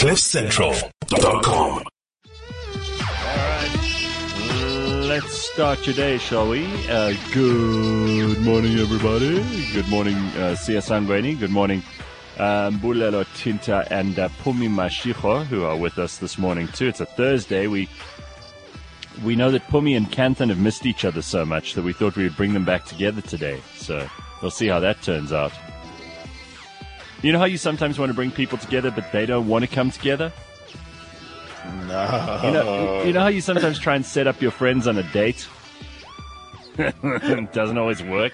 CliffCentral.com. Let's start your day, shall we? Good morning, everybody. Good morning, Sia Sangweni. Good morning, Mbulelo Tinta and Pumi Mashicho, who are with us this morning, too. It's a Thursday. We know that Pumi and Kanthan have missed each other so much that we thought we would bring them back together today. So we'll see how that turns out. You know how you sometimes want to bring people together, but they don't want to come together? No. You know how you sometimes try and set up your friends on a date? It doesn't always work.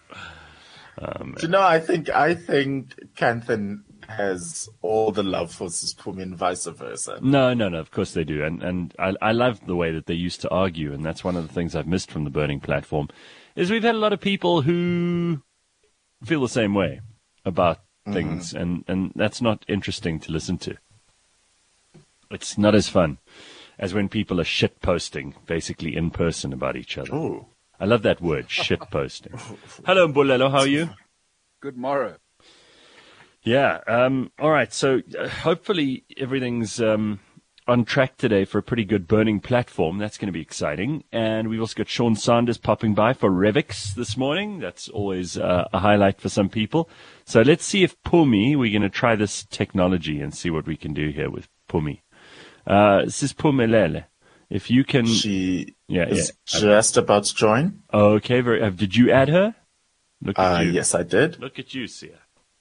I think Kanthan has all the love for Pumi and vice versa. No, of course they do. And I love the way that they used to argue, and that's one of the things I've missed from the Burning Platform, is we've had a lot of people who feel the same way about things, and that's not interesting to listen to. It's not as fun as when people are shit posting, basically in person about each other. Ooh. I love that word, shit posting. Hello, Mbulelo, how are you? Good morrow. Yeah. All right. So hopefully everything's on track today for a pretty good Burning Platform. That's going to be exciting. And we've also got Sean Sanders popping by for Revix this morning. That's always a highlight for some people. So let's see if Pumi, we're going to try this technology and see what we can do here with Pumi. This is Pumelele. If you can... She is just about to join. Okay. Did you add her? Look at you. Yes, I did. Look at you, Sia.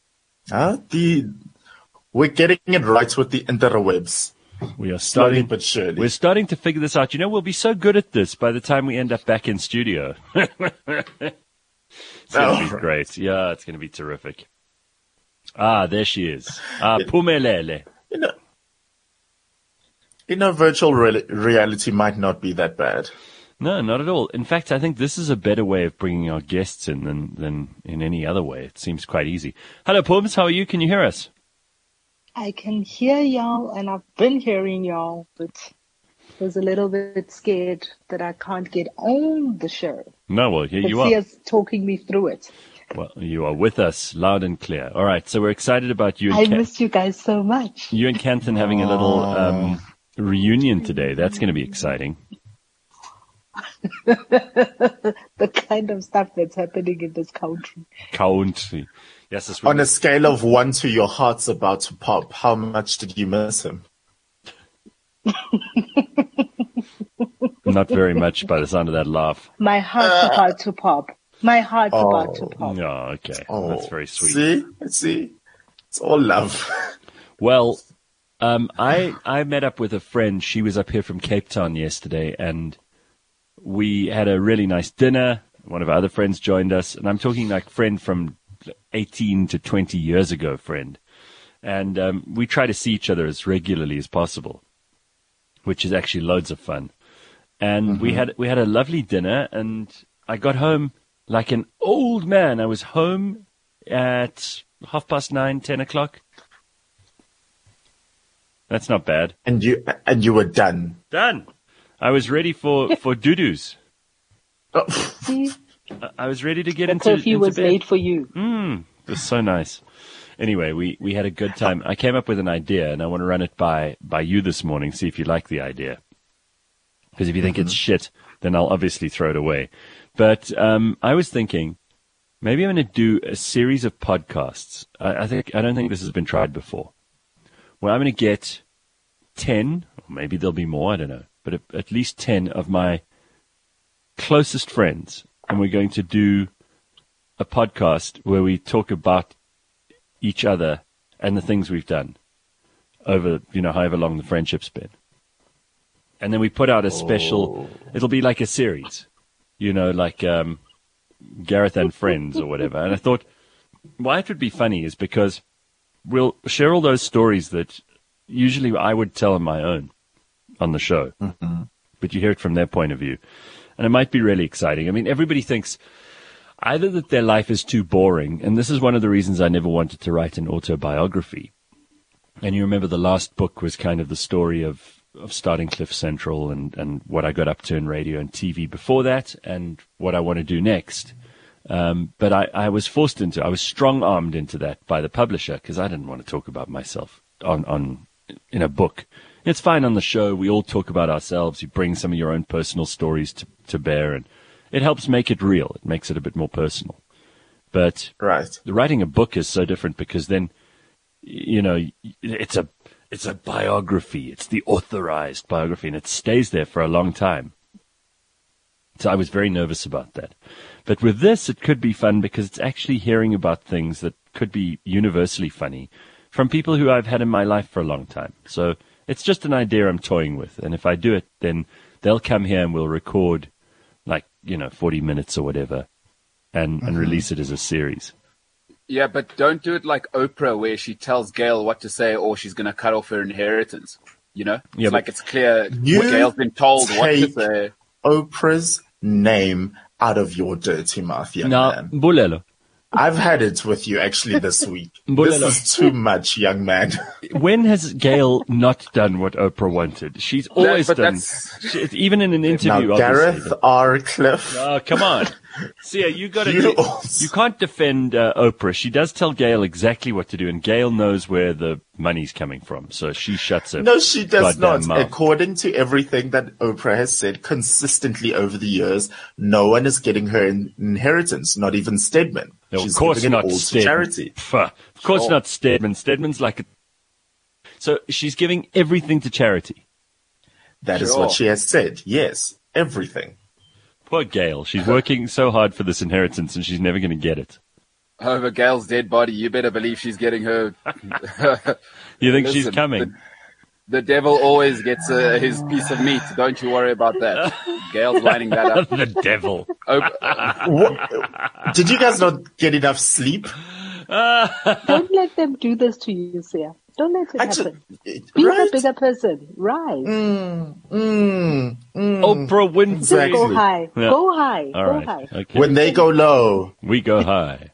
We're getting it right with the interwebs. We are Slowly but surely. We're starting to figure this out. We'll be so good at this by the time we end up back in studio. It's going to be great. Yeah, it's going to be terrific. There she is. Pumelele. Virtual reality might not be that bad. No, not at all. In fact, I think this is a better way of bringing our guests in than in any other way. It seems quite easy. Hello, Pums. How are you? Can you hear us? I can hear y'all, and I've been hearing y'all, but was a little bit scared that I can't get on the show. No, well, here you are. Sia's talking me through it. Well, you are with us, loud and clear. All right, so we're excited about you. I missed you guys so much. You and Kanthan having a little reunion today. That's going to be exciting. The kind of stuff that's happening in this country. Yes, on a scale of 1 to your heart's about to pop, how much did you miss him? Not very much by the sound of that laugh. My heart's about to pop. My heart's about to pop. Oh, okay. That's very sweet. See? It's all love. Well, I met up with a friend. She was up here from Cape Town yesterday, and we had a really nice dinner. One of our other friends joined us, and I'm talking like friend from 18 to 20 years ago, friend. And we try to see each other as regularly as possible, which is actually loads of fun. And we had a lovely dinner, and I got home like an old man. I was home at 9:30, 10 o'clock. That's not bad. And you were done. Done. I was ready for doo-doos. I was ready to get into bed. The curfew was made for you. It was so nice. Anyway, we had a good time. I came up with an idea, and I want to run it by you this morning, see if you like the idea. Because if you think it's shit, then I'll obviously throw it away. But I was thinking, maybe I'm going to do a series of podcasts. I don't think this has been tried before. Well, I'm going to get 10, or maybe there'll be more, I don't know, but at least 10 of my closest friends, and we're going to do a podcast where we talk about each other and the things we've done over, however long the friendship's been. And then we put out a special, it'll be like a series, like Gareth and Friends or whatever. And I thought, why it would be funny is because we'll share all those stories that usually I would tell on my own on the show. But you hear it from their point of view. And it might be really exciting. I mean, everybody thinks either that their life is too boring, and this is one of the reasons I never wanted to write an autobiography. And you remember the last book was kind of the story of starting Cliff Central and what I got up to in radio and TV before that and what I want to do next. But I was forced into, I was strong-armed into that by the publisher because I didn't want to talk about myself in a book. It's fine on the show. We all talk about ourselves. You bring some of your own personal stories to bear, and it helps make it real. It makes it a bit more personal. But Right. writing a book is so different because then, it's a biography. It's the authorized biography, and it stays there for a long time. So I was very nervous about that. But with this, it could be fun because it's actually hearing about things that could be universally funny from people who I've had in my life for a long time. So it's just an idea I'm toying with. And if I do it, then they'll come here and we'll record 40 minutes or whatever and release it as a series. Yeah, but don't do it like Oprah where she tells Gail what to say or she's going to cut off her inheritance. It's like it's clear Gail's been told what to say. Oprah's name out of your dirty mouth, young man. Bulelo. I've had it with you actually this week. This is too much, young man. When has Gail not done what Oprah wanted? She's always done. Even in an interview, now, Gareth R. Cliff. Oh, come on. Sia, you can't defend Oprah. She does tell Gail exactly what to do, and Gail knows where the money's coming from, so she shuts her. No, she does not. Mouth. According to everything that Oprah has said consistently over the years, no one is getting her inheritance, not even Stedman. No, She's of course giving not it all Stedman. to charity. Of course not Stedman. Stedman's so she's giving everything to charity. That is what she has said. Yes, everything. Poor Gail. She's working so hard for this inheritance, and she's never going to get it. Over Gail's dead body, you better believe she's getting her. You think she's coming? The devil always gets his piece of meat. Don't you worry about that. Gail's lining that up. The devil. Did you guys not get enough sleep? Don't let them do this to you, Sia. Don't let it happen. Be a bigger person. Right. Oprah Winfrey. Exactly. Go high. Yeah. Go high. All Go right. high. Okay. When they go low. We go high.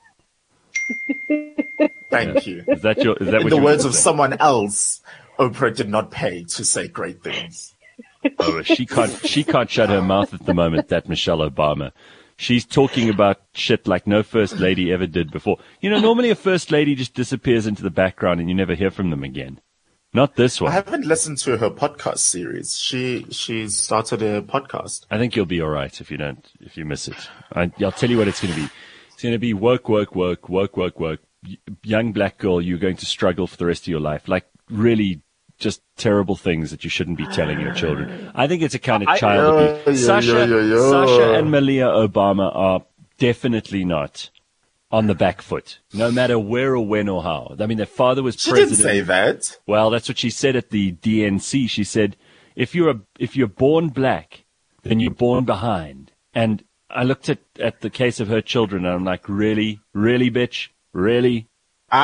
Thank you. Is that In what the you words were of saying? someone else, Oprah did not pay to say great things. Oh, she can't shut her mouth at the moment, that Michelle Obama. She's talking about shit like no first lady ever did before. Normally a first lady just disappears into the background and you never hear from them again. Not this one. I haven't listened to her podcast series. She started a podcast. I think you'll be all right if you miss it. I'll tell you what it's going to be. It's going to be work. Young black girl, you're going to struggle for the rest of your life. Like really just terrible things that you shouldn't be telling your children. I think it's a kind of child abuse. Sasha and Malia Obama are definitely not on the back foot, no matter where or when or how. I mean, their father was president. She didn't say that. Well, that's what she said at the DNC. She said, if you're born black, then you're born behind. And I looked at the case of her children and I'm like, really, bitch? Really? Come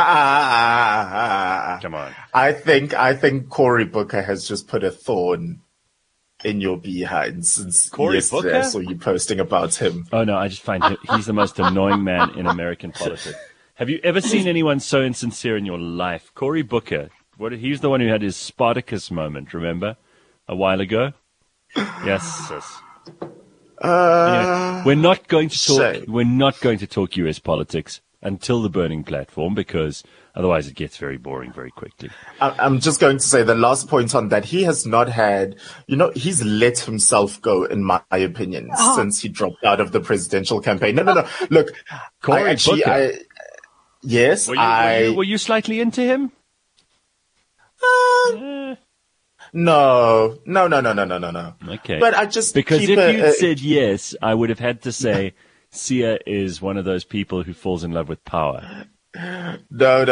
on. I think Cory Booker has just put a thorn in your behind since Cory yesterday. Booker? I saw you posting about him. Oh no, I just find he's the most annoying man in American politics. Have you ever seen anyone so insincere in your life? Cory Booker. He's the one who had his Spartacus moment, remember? A while ago? Yes. Anyway, we're not going to talk US politics until the burning platform, because otherwise it gets very boring very quickly. I'm just going to say the last point on that. He has not had, he's let himself go, in my opinion, since he dropped out of the presidential campaign. No. Look, Cory Booker. Yes, were you slightly into him? No. Okay. But I just because if you'd said yes, I would have had to say Sia is one of those people who falls in love with power. No.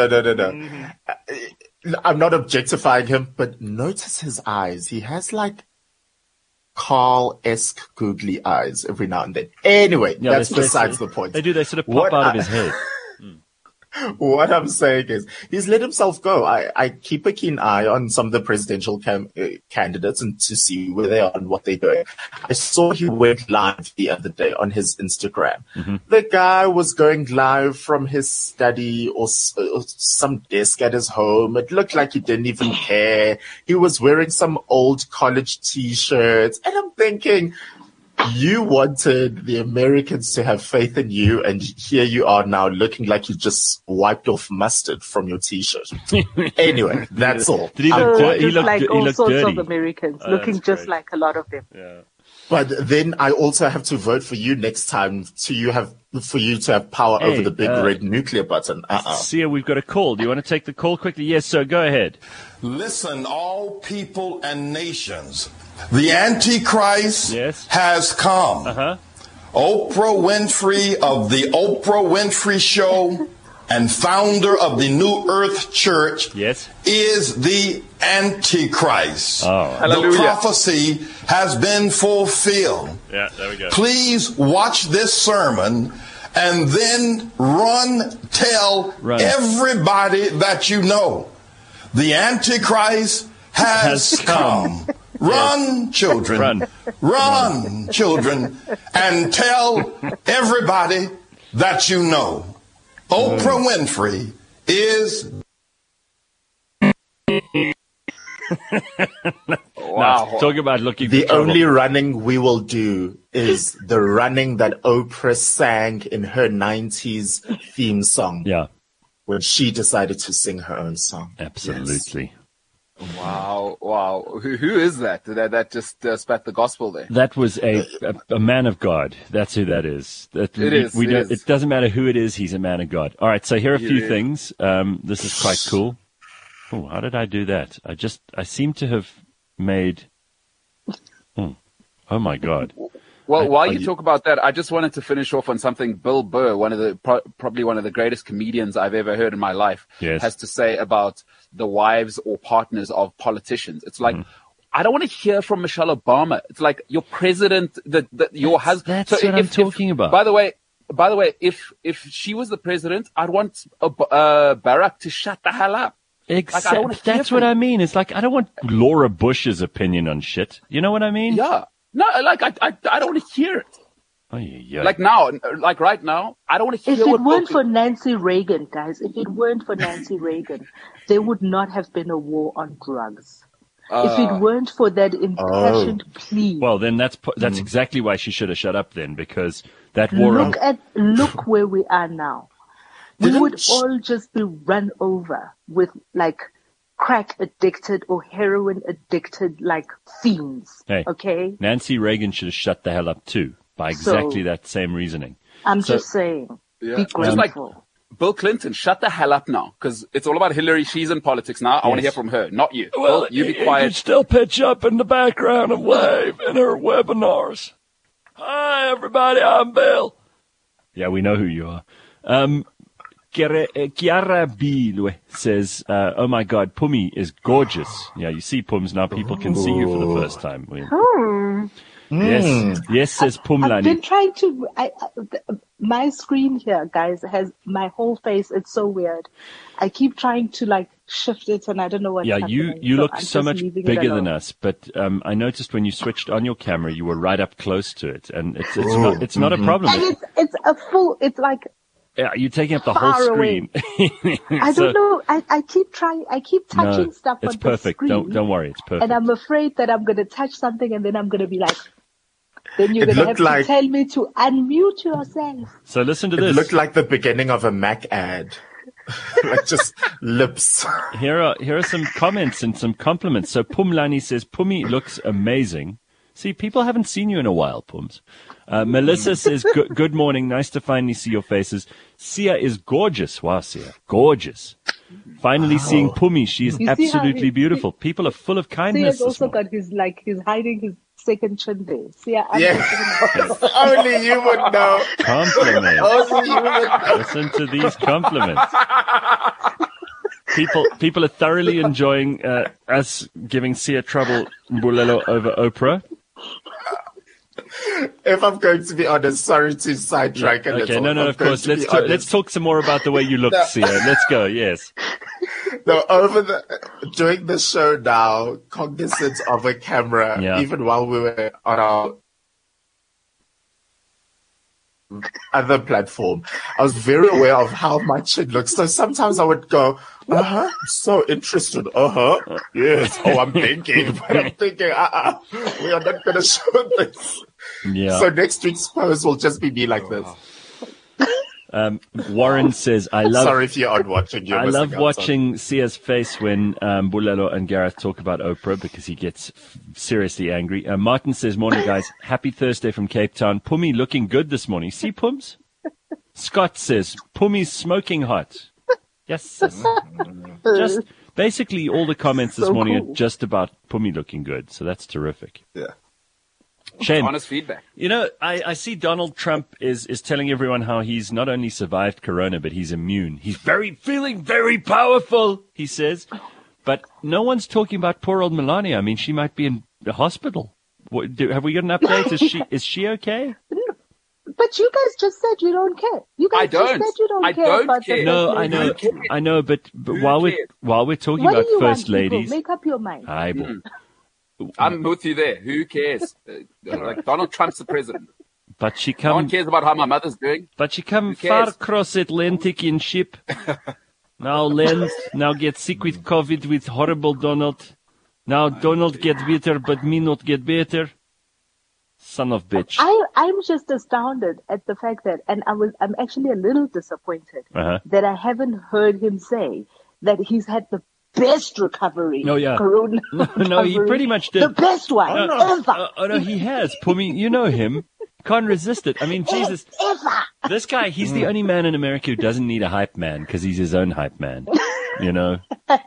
I'm not objectifying him, but notice his eyes. He has like Carl-esque googly eyes every now and then. Anyway, that's besides the point. They sort of pop out of his head. What I'm saying is he's let himself go. I keep a keen eye on some of the presidential candidates and to see where they are and what they're doing. I saw he went live the other day on his Instagram. Mm-hmm. The guy was going live from his study or some desk at his home. It looked like he didn't even care. He was wearing some old college t-shirts. And I'm thinking, You wanted the Americans to have faith in you, and here you are now looking like you just wiped off mustard from your T-shirt. Anyway, that's all. Did he look dirty? Just like all sorts dirty. of Americans, looking just like a lot of them. Yeah. But then I also have to vote for you next time for you to have power over the big red nuclear button. Sia, we've got a call. Do you want to take the call quickly? Yes, sir. Go ahead. Listen, all people and nations. The Antichrist has come. Oprah Winfrey of the Oprah Winfrey Show and founder of the New Earth Church is the Antichrist. Oh. The prophecy has been fulfilled. Yeah, there we go. Please watch this sermon and then tell everybody that you know. The Antichrist has come. Run, children. Run, children, and tell everybody that you know. Oprah Winfrey is... Wow. Now, talk about looking The only running we will do is the running that Oprah sang in her 90s theme song. Yeah. When she decided to sing her own song. Absolutely. Yes. Wow. Who is that? That just spat the gospel there. That was a man of God. That's who that is. It doesn't matter who it is. He's a man of God. All right. So here are a few things. This is quite cool. Oh, how did I do that? I seem to have made. Oh my God. Well, while you talk about that, I just wanted to finish off on something Bill Burr, probably one of the greatest comedians I've ever heard in my life, has to say about the wives or partners of politicians. It's like, I don't want to hear from Michelle Obama. It's like your president, your husband. That's what I'm talking about. By the way, if she was the president, I'd want Barack to shut the hell up. Exactly. Like, that's what I mean. It's like, I don't want Laura Bush's opinion on shit. You know what I mean? Yeah. No, like, I don't want to hear it. Oh, yeah. Like now, like right now, I don't want to hear If it weren't for Nancy Reagan, guys, if it weren't for Nancy Reagan, there would not have been a war on drugs. If it weren't for that impassioned plea. Well, then that's exactly why she should have shut up then, because that war Look where we are now. We would all just be run over with like crack addicted or heroin addicted like fiends. Hey, okay? Nancy Reagan should have shut the hell up too, by exactly that same reasoning. I'm just saying. Yeah. Be grateful. Just like Bill Clinton, shut the hell up now, because it's all about Hillary. She's in politics now. I want to hear from her, not you. Well, Bill, you be quiet. You still pitch up in the background and wave in her webinars. Hi, everybody. I'm Bill. Yeah, we know who you are. Kiara Bilwe says, oh my God, Pumi is gorgeous. Yeah, you see Pums now. People can see you for the first time. Yes, says Pumlani. I've been trying to, my screen here, guys, has my whole face. It's so weird. I keep trying to like shift it and I don't know what's happening. You look so much bigger than us, but I noticed when you switched on your camera, you were right up close to it, and it's not a problem. And it's like, yeah, you're taking up the whole screen. I don't know. I keep trying. I keep touching stuff on the screen. It's perfect. Don't worry. It's perfect. And I'm afraid that I'm going to touch something and then I'm going to be like, then you're going to have to tell me to unmute yourself. So listen to this. It looked like the beginning of a Mac ad. Like just lips. Here are some comments and some compliments. So Pumlani says, Pumi looks amazing. See, people haven't seen you in a while, Pums. Melissa says, good morning. Nice to finally see your faces. Sia is gorgeous. Wow, Sia. Gorgeous. Finally seeing Pumi. She is absolutely beautiful. People are full of kindness. Sia's also got he's hiding his second chin there. Sia, only you would know. Compliments. Only you would know. Listen to these compliments. People are thoroughly enjoying us giving Sia trouble, Mbulelo, over Oprah. If I'm going to be honest, sorry to sidetrack a little. Okay, no, of course. Let's talk some more about the way you look, Sia. Let's go, yes. No, during the show now, cognizant of a camera, even while we were on our other platform, I was very aware of how much it looks. So sometimes I would go, I'm so interested. Yes. Oh, I'm thinking, but I'm thinking, we are not going to show this. Yeah. So next week's post will just be me like this. Warren says, I love... Sorry if you aren't watching. I love watching Sia's face when Bulelo and Gareth talk about Oprah because he gets seriously angry. Martin says, morning, guys. Happy Thursday from Cape Town. Pumi looking good this morning. See, Pums? Scott says, Pumi's smoking hot. Yes. Just basically all the comments this morning are just about Pumi looking good. So that's terrific. Yeah. Shame. Honest feedback. You know, I see Donald Trump is telling everyone how he's not only survived Corona, but he's immune. He's feeling very powerful, he says. But no one's talking about poor old Melania. I mean, she might be in the hospital. Have we got an update? Is she okay? But you guys just said you don't care. You guys just said you don't care about the No, I know, but while we're talking about first ladies, make up your mind. I'm with you there. Who cares? Like Donald Trump's the president. But no one cares about how my mother's doing. But she come far across Atlantic in ship. Now get sick with COVID with horrible Donald. Now Donald get better, but me not get better. Son of bitch. I'm just astounded at the fact that, and I'm actually a little disappointed that I haven't heard him say that he's had the best recovery. Corona recovery. No, he pretty much did. The best one ever. No, he has. Pumi, you know him. Can't resist it. I mean, Jesus. Ever. This guy, he's the only man in America who doesn't need a hype man because he's his own hype man. You know? I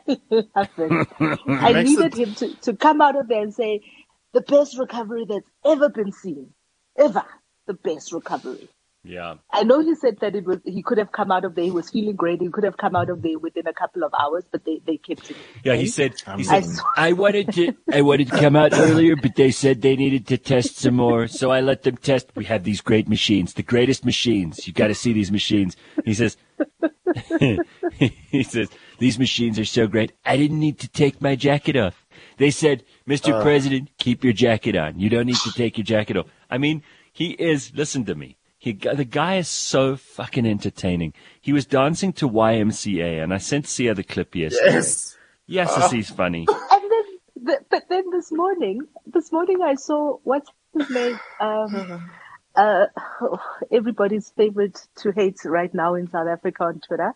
needed him to come out of there and say, the best recovery that's ever been seen. Ever. The best recovery. Yeah. I know he said that he could have come out of there. He was feeling great. He could have come out of there within a couple of hours, but they kept him. Yeah, he said, I wanted to come out earlier, but they said they needed to test some more. So I let them test. We have these great machines, the greatest machines. You got to see these machines. He says, these machines are so great. I didn't need to take my jacket off. They said, Mr. President, keep your jacket on. You don't need to take your jacket off. I mean, listen to me. The guy is so fucking entertaining. He was dancing to YMCA, and I sent Sia the clip yesterday. Yes, he's funny. And then this morning I saw, what's his name? Everybody's favorite to hate right now in South Africa on Twitter,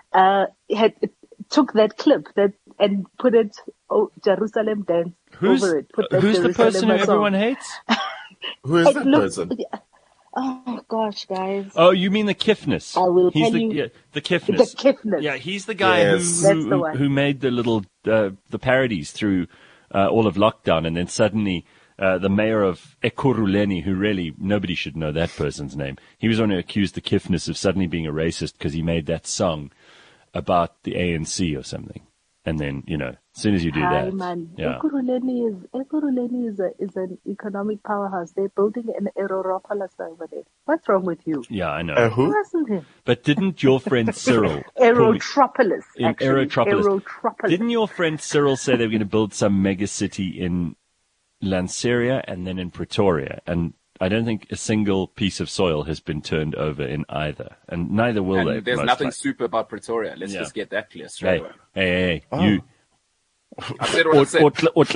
took that clip and put it, Jerusalem dance over it. Who's the person who everyone hates? Who is that person? Oh gosh, guys! Oh, you mean the Kiffness? I will tell you. The Kiffness. The Kiffness. Yeah, he's the guy who made the little the parodies through all of lockdown, and then suddenly the mayor of Ekurhuleni, who really nobody should know that person's name, he was only accused the Kiffness of suddenly being a racist because he made that song about the ANC or something. And then, as soon as you do that. Man. Yeah. Ekurhuleni is an economic powerhouse. They're building an Aerotropolis over there. What's wrong with you? Yeah, I know. Who? Wasn't him? But didn't your friend Cyril... Aerotropolis, Aerotropolis. Didn't your friend Cyril say they were going to build some mega city in Lanseria and then in Pretoria? And I don't think a single piece of soil has been turned over in either, and neither will they. There's nothing super about Pretoria. Let's just get that clear straight away. Hey, you. I said what I said.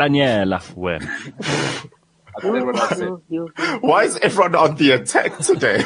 I said what I said. Why is everyone on the attack today?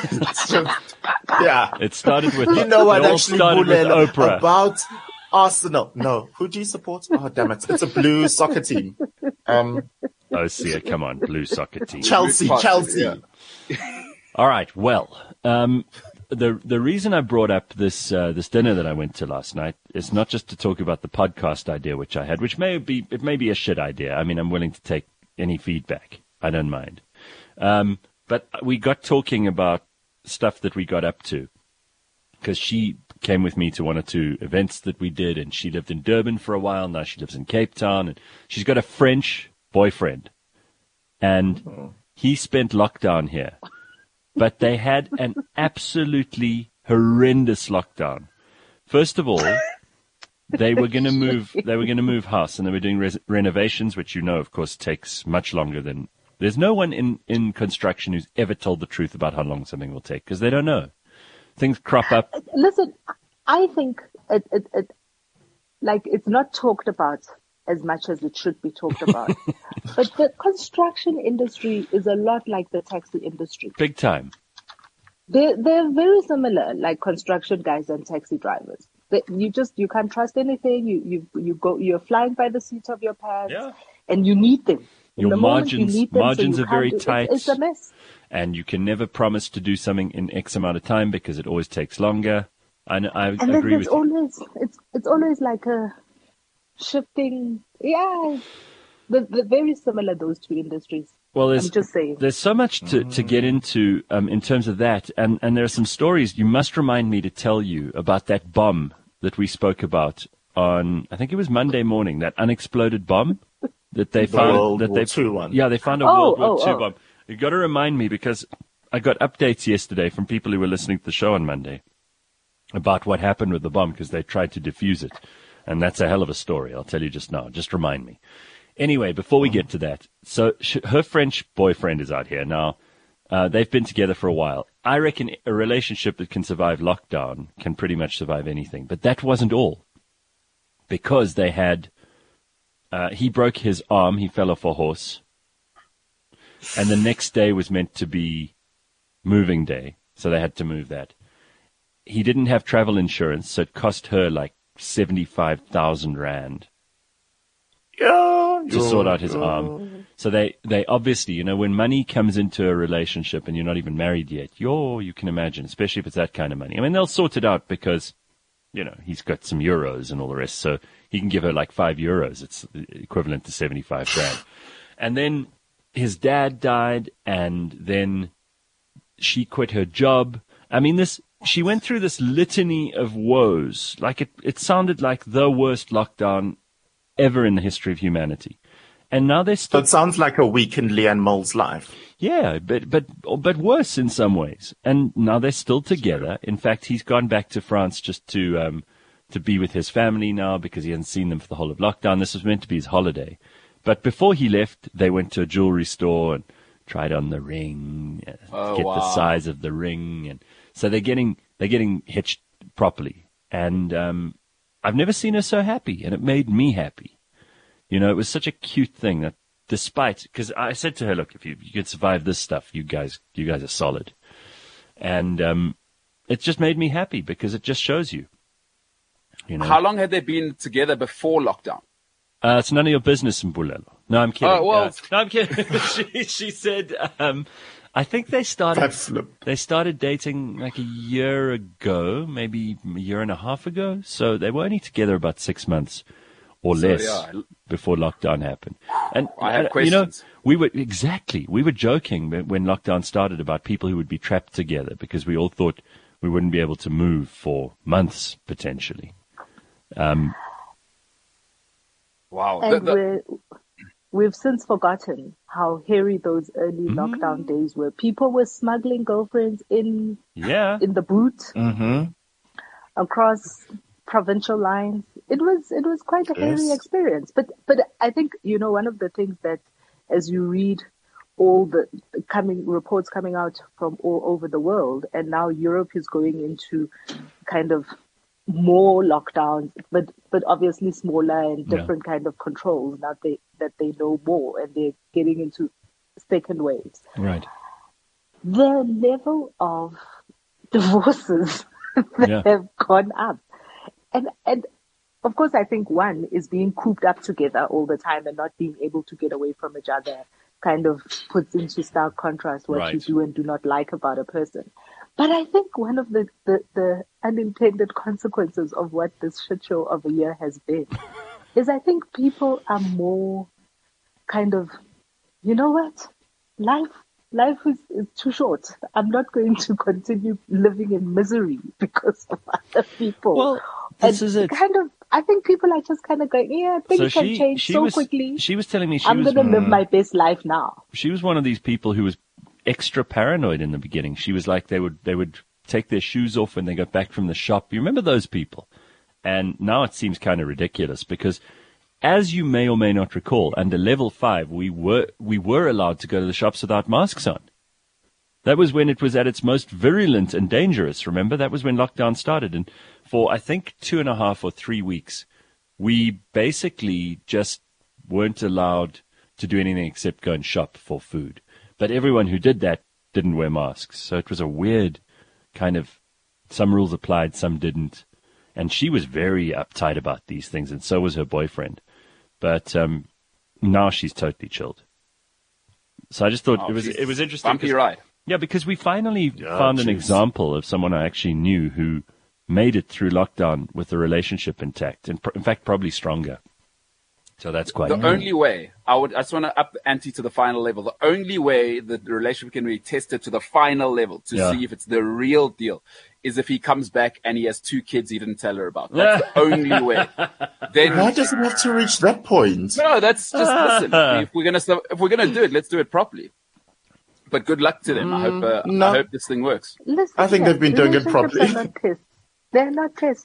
It started with. You know what? Actually, Oprah about Arsenal. No, who do you support? Oh, damn it! It's a blue soccer team. Oh, Sia, come on, blue soccer team. Chelsea. Yeah. All right. Well, the reason I brought up this dinner that I went to last night is not just to talk about the podcast idea which I had, which may be a shit idea. I mean, I'm willing to take any feedback. I don't mind. But we got talking about stuff that we got up to because she came with me to one or two events that we did, and she lived in Durban for a while. Now she lives in Cape Town, and she's got a French boyfriend, and he spent lockdown here, but they had an absolutely horrendous lockdown. First of all, they were going to move house, and they were doing renovations, which of course takes much longer than. There's no one in construction who's ever told the truth about how long something will take because they don't know. Things crop up. Listen, I think it's not talked about as much as it should be talked about. But the construction industry is a lot like the taxi industry. Big time. They're very similar, like construction guys and taxi drivers. You can't trust anything. You're flying by the seat of your pants, and you need them. Your margins are very tight. It's a mess. And you can never promise to do something in X amount of time because it always takes longer. I agree with you. It's always like a shifting. Yeah, they're very similar, those two industries. Well, I'm just saying. There's so much to get into in terms of that, and there are some stories. You must remind me to tell you about that bomb that we spoke about on, I think it was Monday morning, that unexploded bomb that they found. World War II one. Yeah, they found a World War II bomb. You got to remind me because I got updates yesterday from people who were listening to the show on Monday about what happened with the bomb because they tried to defuse it, and that's a hell of a story. I'll tell you just now. Just remind me. Anyway, before we get to that, so her French boyfriend is out here now. They've been together for a while. I reckon a relationship that can survive lockdown can pretty much survive anything. But that wasn't all. Because they had, he broke his arm, he fell off a horse. And the next day was meant to be moving day, so they had to move that. He didn't have travel insurance, so it cost her like 75,000 rand. To sort out his arm. So they obviously, when money comes into a relationship and you're not even married yet, you can imagine, especially if it's that kind of money. I mean, they'll sort it out because, he's got some euros and all the rest. So he can give her like €5. It's equivalent to 75 grand. And then his dad died and then she quit her job. I mean, she went through this litany of woes. Like it sounded like the worst lockdown ever in the history of humanity. And now they're still... That sounds like a weakened Leanne Mills life. Yeah, but worse in some ways. And now they're still together. In fact, he's gone back to France just to be with his family now because he hasn't seen them for the whole of lockdown. This was meant to be his holiday. But before he left, they went to a jewelry store and tried on the ring, the size of the ring. And so they're getting hitched properly. And I've never seen her so happy, and it made me happy. It was such a cute thing that despite, because I said to her, look, if you could survive this stuff, you guys are solid. And it just made me happy because it just shows you. How long had they been together before lockdown? It's none of your business in Bulelo. No, I'm kidding. Oh, well. No, I'm kidding. she said, I think they started dating like a year ago, maybe a year and a half ago. So they were only together about 6 months or less before lockdown happened. And I have questions. We were joking when lockdown started about people who would be trapped together because we all thought we wouldn't be able to move for months potentially. Wow. And we've since forgotten how hairy those early lockdown days were. People were smuggling girlfriends in the boot across provincial lines. It was quite a hairy experience. But I think, one of the things that as you read all the reports coming out from all over the world, and now Europe is going into kind of more lockdowns, but obviously smaller and different kind of controls now that they know more, and they're getting into second waves. Right. The level of divorces that have gone up, and of course I think one is being cooped up together all the time and not being able to get away from each other kind of puts into stark contrast what you do and do not like about a person. But I think one of the unintended consequences of what this shit show of a year has been is I think people are more kind of, what? Life is too short. I'm not going to continue living in misery because of other people. Well, this is it. I think people are just kind of going, things can change so quickly. She was telling me I'm going to live my best life now. She was one of these people who was extra paranoid in the beginning. She was like, they would take their shoes off when they got back from the shop. You remember those people? And now it seems kind of ridiculous because, as you may or may not recall, under level 5, we were allowed to go to the shops without masks on. That was when it was at its most virulent and dangerous. Remember, that was when lockdown started. And for, I think, 2.5 or 3 weeks, we basically just weren't allowed to do anything except go and shop for food. But everyone who did that didn't wear masks. So it was a weird kind of, some rules applied, some didn't. And she was very uptight about these things, and so was her boyfriend. But now she's totally chilled. So I just thought it was interesting. Bumpy ride. Yeah, because we finally found an example of someone I actually knew who made it through lockdown with the relationship intact, and in fact, probably stronger. So that's quite the only way. I just want to up the ante to the final level. The only way that the relationship can be tested to the final level to see if it's the real deal is if he comes back and he has 2 kids he didn't tell her about. That's the only way. Then why does it have to reach that point? No, that's just listen. If we're gonna do it, let's do it properly. But good luck to them. I hope this thing works. Listen, I think they've been doing it properly. They're not tests.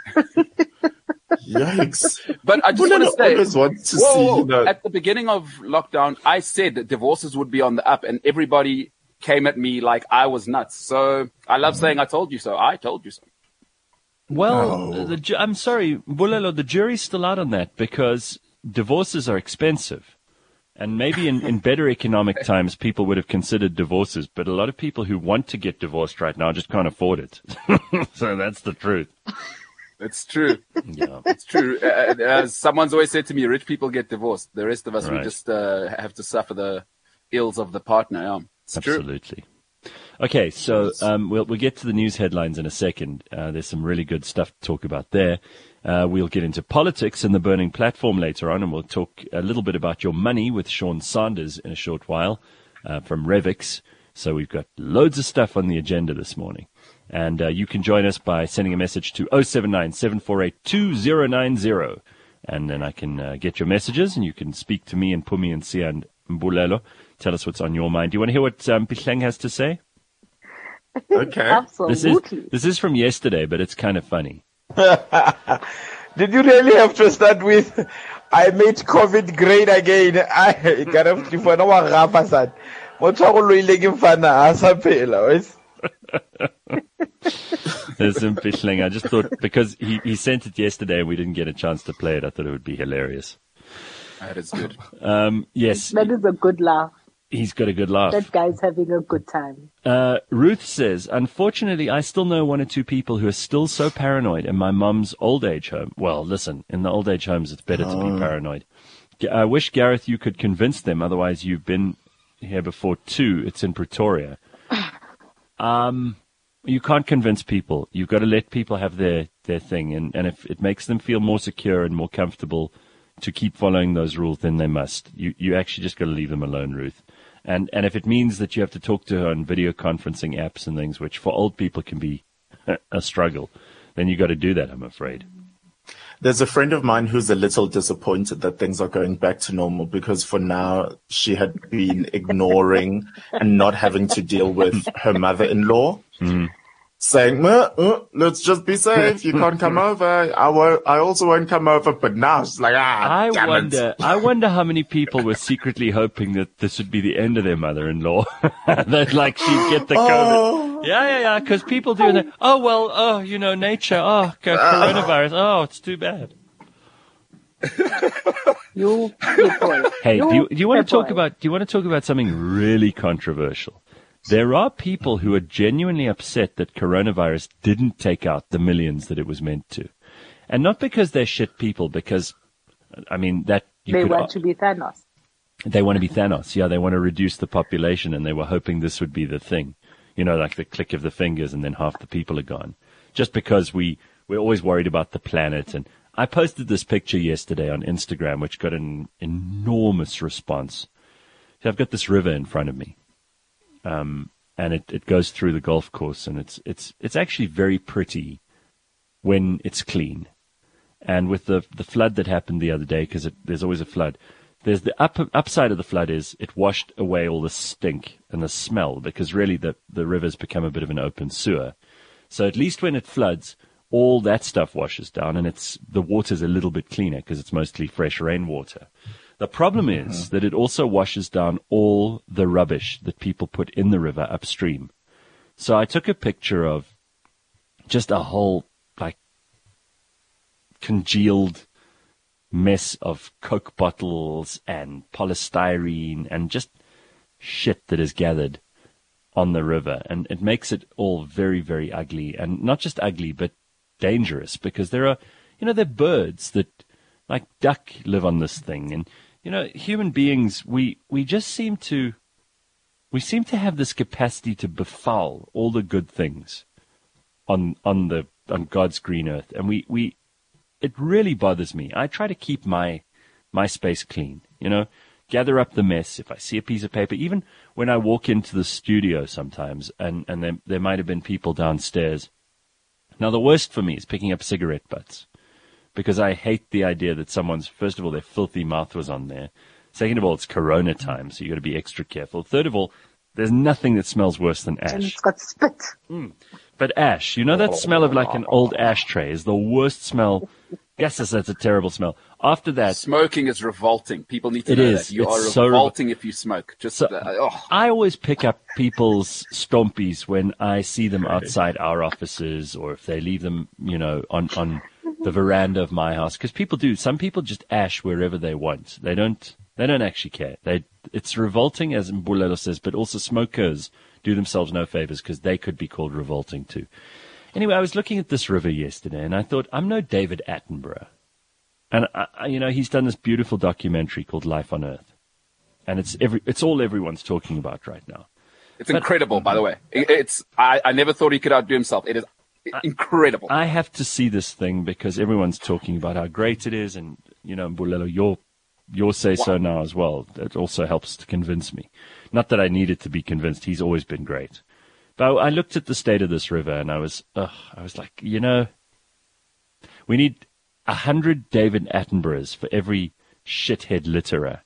Yikes. But I just want to say, at the beginning of lockdown, I said that divorces would be on the up, and everybody came at me like I was nuts. So I love saying I told you so. I told you so. Well, I'm sorry, Bulelo, the jury's still out on that because divorces are expensive. And maybe in better economic times, people would have considered divorces, but a lot of people who want to get divorced right now just can't afford it. So that's the truth. It's true. Yeah. It's true. As someone's always said to me, rich people get divorced. The rest of us, we just have to suffer the ills of the partner. Yeah. It's Absolutely. True. Okay, so we'll get to the news headlines in a second. There's some really good stuff to talk about there. We'll get into politics and the burning platform later on, and we'll talk a little bit about your money with Sean Sanders in a short while from Revix. So we've got loads of stuff on the agenda this morning. And you can join us by sending a message to 079-748-2090. And then I can get your messages, and you can speak to me and Pumi and Sia and Mbulelo. Tell us what's on your mind. Do you want to hear what Pihleng has to say? Okay. Absolutely. This is from yesterday, but it's kind of funny. Did you really have to start with, I made COVID great again? I got up to for no one. There's some Pihleng. I just thought, because he sent it yesterday and we didn't get a chance to play it, I thought it would be hilarious. That is good. Yes. That is a good laugh. He's got a good laugh. That guy's having a good time. Ruth says, unfortunately, I still know 1 or 2 people who are still so paranoid in my mum's old age home. Well, listen, in the old age homes, it's better to be paranoid. I wish, Gareth, you could convince them. Otherwise, you've been here before too. It's in Pretoria. You can't convince people. You've got to let people have their thing. And if it makes them feel more secure and more comfortable to keep following those rules, then they must. You actually just got to leave them alone, Ruth. And if it means that you have to talk to her on video conferencing apps and things, which for old people can be a struggle, then you got to do that, I'm afraid. There's a friend of mine who's a little disappointed that things are going back to normal because for now she had been ignoring and not having to deal with her mother-in-law. Saying, let's just be safe. You can't come over. I also won't come over. But now she's like, I wonder how many people were secretly hoping that this would be the end of their mother-in-law. That like she'd get the COVID. Yeah. Because people do that. Nature. Coronavirus. It's too bad. Hey, do you want to talk about something really controversial? There are people who are genuinely upset that coronavirus didn't take out the millions that it was meant to. And not because they're shit people, because, I mean, that they want to be Thanos. They want to be Thanos, yeah. They want to reduce the population, and they were hoping this would be the thing. You know, like the click of the fingers and then half the people are gone. Just because we're always worried about the planet. And I posted this picture yesterday on Instagram, which got an enormous response. So I've got this river in front of me. And it goes through the golf course, and it's actually very pretty when it's clean. And with the flood that happened the other day, because there's always a flood, there's the upside of the flood is it washed away all the stink and the smell, because really the river's become a bit of an open sewer. So at least when it floods, all that stuff washes down, and the water's a little bit cleaner because it's mostly fresh rainwater. The problem is that it also washes down all the rubbish that people put in the river upstream. So I took a picture of just a whole, congealed mess of Coke bottles and polystyrene and just shit that is gathered on the river. And it makes it all very, very ugly. And not just ugly, but dangerous, because there are, there are birds that, like duck, live on this thing. And, human beings, we just seem to have this capacity to befoul all the good things on God's green earth. And it really bothers me. I try to keep my space clean, gather up the mess. If I see a piece of paper, even when I walk into the studio sometimes, and there might have been people downstairs. Now, the worst for me is picking up cigarette butts, because I hate the idea that first of all, their filthy mouth was on there. Second of all, it's Corona time, so you got to be extra careful. Third of all, there's nothing that smells worse than ash. And it's got spit. But ash, that smell of like an old ashtray is the worst smell. Yes, that's a terrible smell. After that, smoking is revolting. People need to know that. You are revolting if you smoke. I always pick up people's stompies when I see them outside our offices, or if they leave them, on the veranda of my house. Because people do. Some people just ash wherever they want. They don't actually care. It's revolting, as Mbulelo says, but also smokers do themselves no favors, because they could be called revolting too. Anyway, I was looking at this river yesterday, and I thought, I'm no David Attenborough. And, he's done this beautiful documentary called Life on Earth. And it's all everyone's talking about right now. It's incredible, by the way. I never thought he could outdo himself. It is incredible. I have to see this thing because everyone's talking about how great it is. And, Mbulelo, your say-so now as well. It also helps to convince me. Not that I needed to be convinced. He's always been great. But I looked at the state of this river, and I was like, we need 100 David Attenboroughs for every shithead litterer.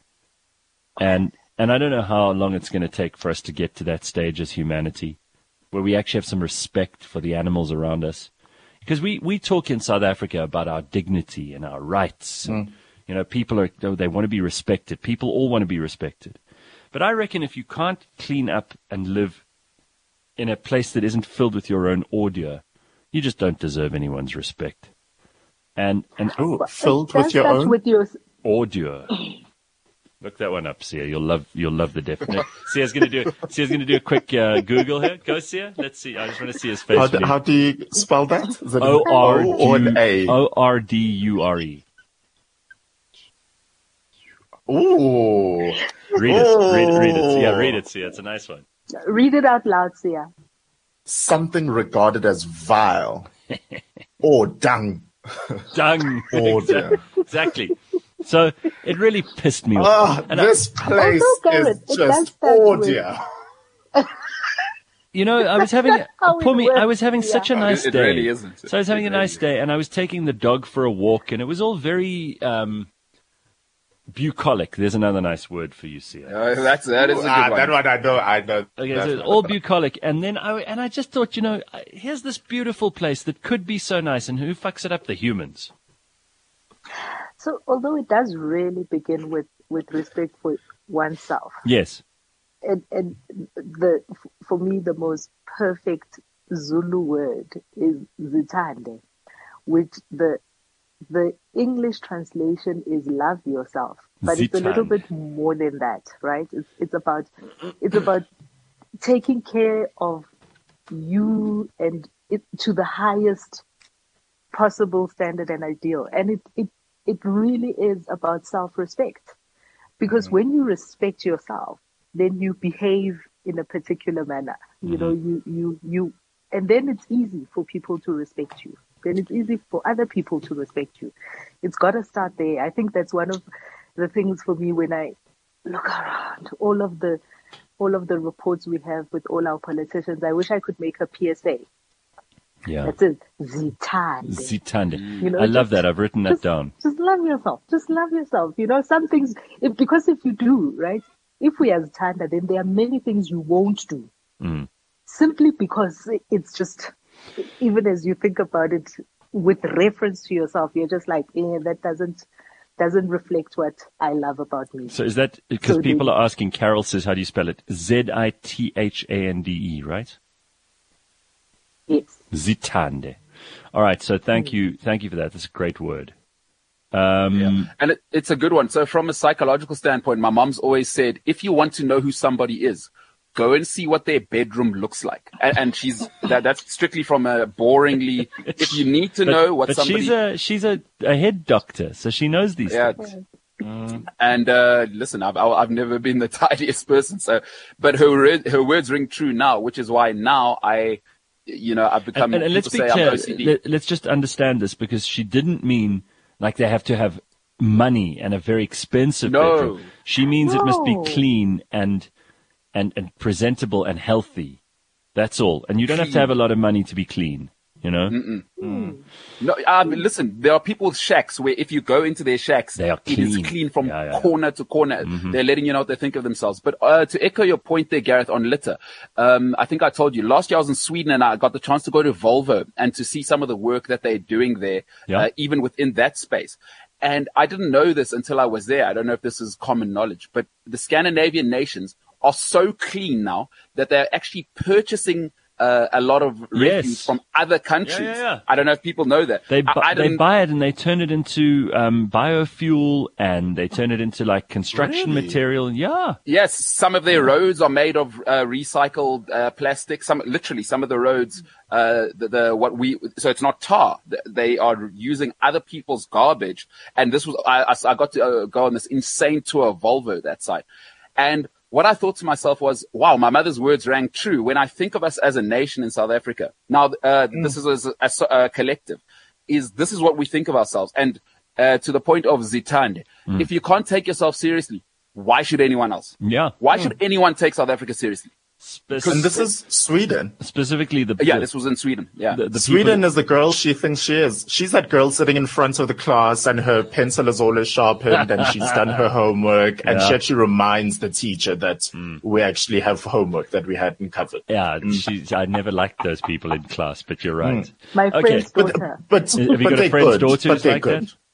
And I don't know how long it's going to take for us to get to that stage as humanity, where we actually have some respect for the animals around us. Because we talk in South Africa about our dignity and our rights. And, people they want to be respected. People all want to be respected. But I reckon if you can't clean up and live in a place that isn't filled with your own ordure, you just don't deserve anyone's respect. And filled with your own ordure. Look that one up, Sia. You'll love the definition. Sia's going to do a quick Google here. Go, Sia. Let's see. I just want to see his face. How do you spell that? Is it O-R-D-U-R-E. Ooh. Read it. Yeah, read it, Sia. It's a nice one. Read it out loud, Sia. Something regarded as vile or dung. Dung. Exactly. So it really pissed me off. This place is just ordure. I was having such a nice day. It really isn't. So I was having a nice day, and I was taking the dog for a walk, and it was all very bucolic. There's another nice word for you, Sia. That is a good one. That one I know. Okay, so it's all bucolic, and then I just thought, here's this beautiful place that could be so nice, and who fucks it up? The humans. So, although it does really begin with respect for oneself. Yes. And for me, the most perfect Zulu word is zithande, which the English translation is love yourself, but it's a little bit more than that, right? It's about taking care of you and it to the highest possible standard and ideal, and it really is about self-respect, because when you respect yourself, then you behave in a particular manner. You and then it's easy for people to respect you. Then it's easy for other people to respect you. It's got to start there. I think that's one of the things for me when I look around all of the reports we have with all our politicians. I wish I could make a PSA. Yeah. That's it. Zithande. I love that. I've written that down. Just love yourself. Just love yourself. Some things, because if you do, right, if we are Zithanda, then there are many things you won't do. Simply because it's just, even as you think about it with reference to yourself, you're just like, that doesn't reflect what I love about me. So is that because people are asking? Carol says, how do you spell it? Zithande, right? Yes. Zithande. All right. So thank you for that. That's a great word. And it's a good one. So from a psychological standpoint, my mom's always said, if you want to know who somebody is, go and see what their bedroom looks like. And that's strictly from a boringly, if you need to know what somebody... But she's a head doctor, so she knows these things. And listen, I've never been the tidiest person, but her words ring true now, which is why now I've become. And let's be clear. Let's just understand this, because she didn't mean like they have to have money and a very expensive bedroom. She means it must be clean and presentable and healthy. That's all. And you don't have to have a lot of money to be clean. You know? No, listen, there are people with shacks where if you go into their shacks, they are clean. It is clean from corner to corner. They're letting you know what they think of themselves. But to echo your point there, Gareth, on litter, I think I told you, last year I was in Sweden and I got the chance to go to Volvo and to see some of the work that they're doing there, even within that space. And I didn't know this until I was there. I don't know if this is common knowledge, but the Scandinavian nations are so clean now that they're actually purchasing a lot of refuse from other countries. I don't know if people know that. They buy it and they turn it into biofuel, and they turn it into like construction material. Yeah. Yes, some of their roads are made of recycled plastic. Some of the roads, so it's not tar. They are using other people's garbage. And this was I got to go on this insane tour of Volvo that site, and what I thought to myself was, wow, my mother's words rang true. When I think of us as a nation in South Africa, now, this is a collective, this is what we think of ourselves. And, to the point of Zitande, if you can't take yourself seriously, why should anyone else? Yeah. Why should anyone take South Africa seriously? And this is Sweden. Specifically this was in Sweden. Yeah. The Sweden is the girl she thinks she is. She's that girl sitting in front of the class and her pencil is always sharpened and she's done her homework and she actually reminds the teacher that we actually have homework that we hadn't covered. Yeah, I never liked those people in class, but you're right. My friend's daughter. But have you got a friend's daughter who's like good. that?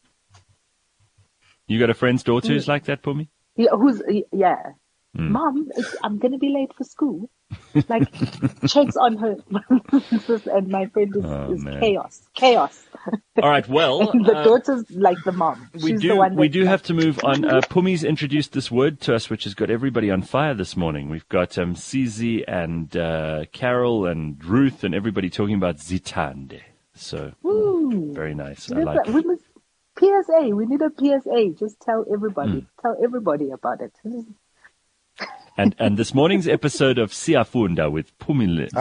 You got a friend's daughter who's like that, for me? Yeah, Mom, I'm going to be late for school. Like, checks on her. And my friend is chaos. All right, well. And the daughter's like the mom. We do have to move on. Pumi's introduced this word to us, which has got everybody on fire this morning. We've got Sizi and Carol and Ruth and everybody talking about Zitande. So, very nice. I like it. PSA. We need a PSA. Just tell everybody. Tell everybody about it. And this morning's episode of Siafunda with Pumilele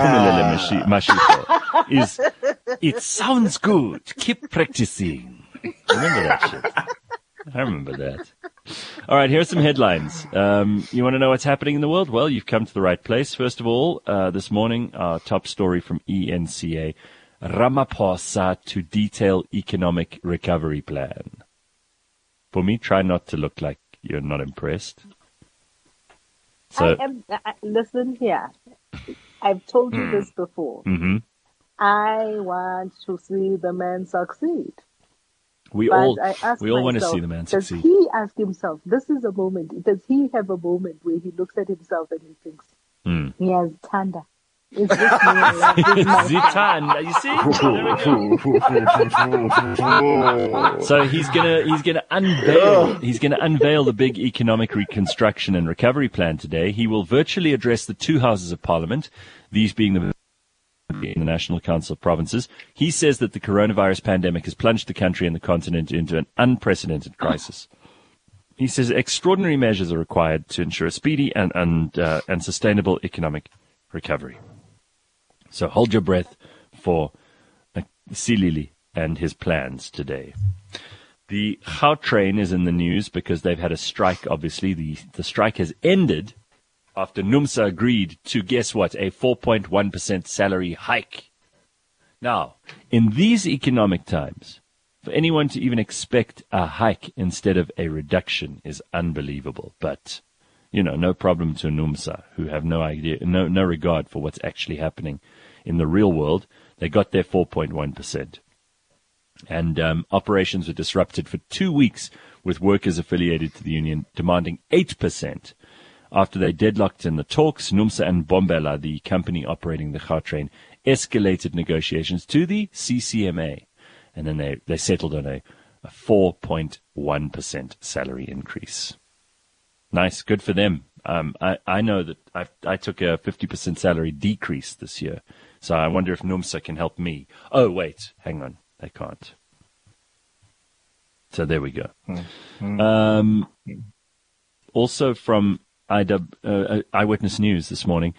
Mashito is, it sounds good. Keep practicing. Remember that shit? I remember that. All right, here are some headlines. You want to know what's happening in the world? Well, you've come to the right place. First of all, this morning, our top story from ENCA, Ramaphosa to detail economic recovery plan. For me, try not to look like you're not impressed. So, listen here. I've told you this before. I want to see the man succeed. We all want to see the man succeed. Does he ask himself, this is a moment, does he have a moment where he looks at himself and he thinks, he has Tanda? Is this Zitanda, you see? So he's gonna unveil the big economic reconstruction and recovery plan today. He will virtually address the two houses of parliament, these being the National Council of Provinces. He says that the coronavirus pandemic has plunged the country and the continent into an unprecedented crisis. He says extraordinary measures are required to ensure a speedy and sustainable economic recovery. So hold your breath for Silili and his plans today. The Gautrain is in the news because they've had a strike, obviously. The strike has ended after NUMSA agreed to, guess what, a 4.1% salary hike. Now, in these economic times, for anyone to even expect a hike instead of a reduction is unbelievable. But, no problem to NUMSA, who have no idea, no regard for what's actually happening in the real world. They got their 4.1%. And operations were disrupted for 2 weeks with workers affiliated to the union demanding 8%. After they deadlocked in the talks, NUMSA and Bombela, the company operating the Gautrain, escalated negotiations to the CCMA. And then they settled on a a 4.1% salary increase. Nice, good for them. I know that I took a 50% salary decrease this year, so I wonder if NUMSA can help me. Oh, wait, hang on, they can't. So there we go. Also from Eyewitness News this morning,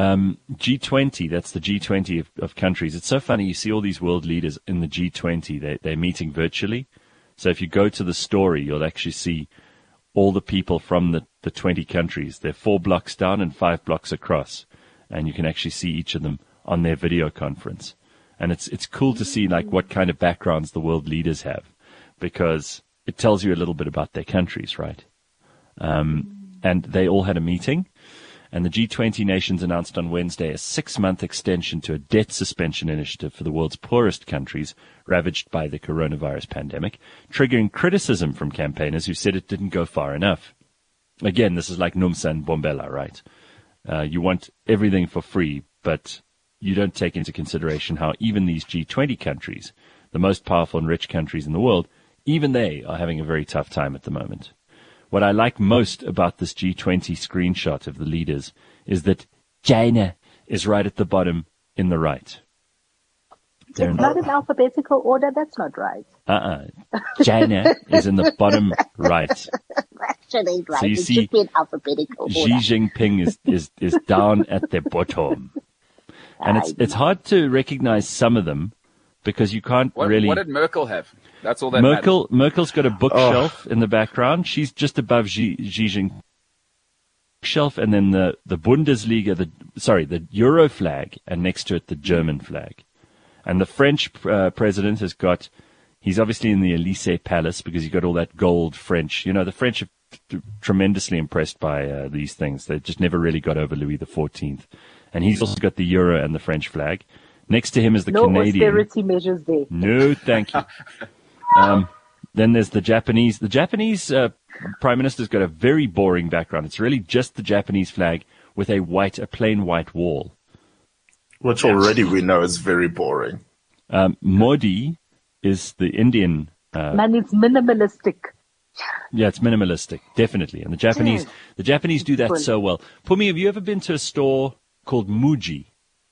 G20, that's the G20 of countries. It's so funny, you see all these world leaders in the G20, they're meeting virtually. So if you go to the story, you'll actually see all the people from the 20 countries. They're 4 blocks down and 5 blocks across, and you can actually see each of them on their video conference. And it's cool to see like what kind of backgrounds the world leaders have, because it tells you a little bit about their countries, right? And they all had a meeting, and the G20 nations announced on Wednesday a 6-month extension to a debt suspension initiative for the world's poorest countries ravaged by the coronavirus pandemic, triggering criticism from campaigners who said it didn't go far enough. Again, this is like NUMSA and Bombela, right? You want everything for free, but you don't take into consideration how even these G20 countries, the most powerful and rich countries in the world, even they are having a very tough time at the moment. What I like most about this G20 screenshot of the leaders is that China is right at the bottom in the right. It's not in alphabetical order. That's not right. China is in the bottom right. Actually, right. So you see, in alphabetical order. Xi Jinping is down at the bottom. And it's hard to recognize some of them because you can't really... What did Merkel have? That's all that matters. Merkel's got a bookshelf in the background. She's just above Xi Jinping shelf, and then the Bundesliga, the Euro flag, and next to it the German flag. And the French president he's obviously in the Élysée Palace because he's got all that gold French. You know, the French are tremendously impressed by these things. They just never really got over Louis XIV. And he's also got the Euro and the French flag. Next to him is the Canadian. No austerity measures there. No, thank you. Then there's the Japanese. The Japanese prime minister's got a very boring background. It's really just the Japanese flag with a plain white wall. Which already we know is very boring. Modi is the Indian. Man, it's minimalistic. Yeah, it's minimalistic, definitely. And the Japanese do that so well. Pumi, have you ever been to a store called Muji?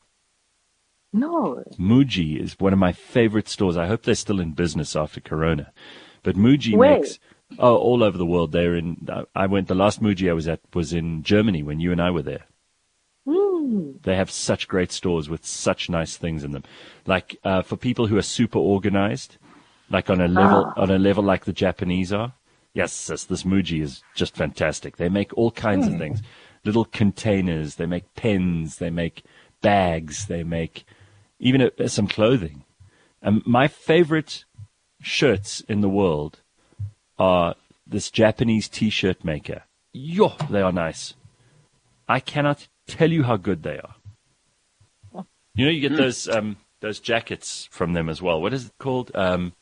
No. Muji is one of my favorite stores. I hope they're still in business after Corona. But Muji makes all over the world. The last Muji I was at was in Germany when you and I were there. They have such great stores with such nice things in them. Like for people who are super organized, like on a level like the Japanese are. Yes, this Muji is just fantastic. They make all kinds of things. Little containers, they make pens, they make bags, they make even some clothing. My favorite shirts in the world are this Japanese T-shirt maker. They are nice. I cannot tell you how good they are. You know, you get those jackets from them as well. What is it called?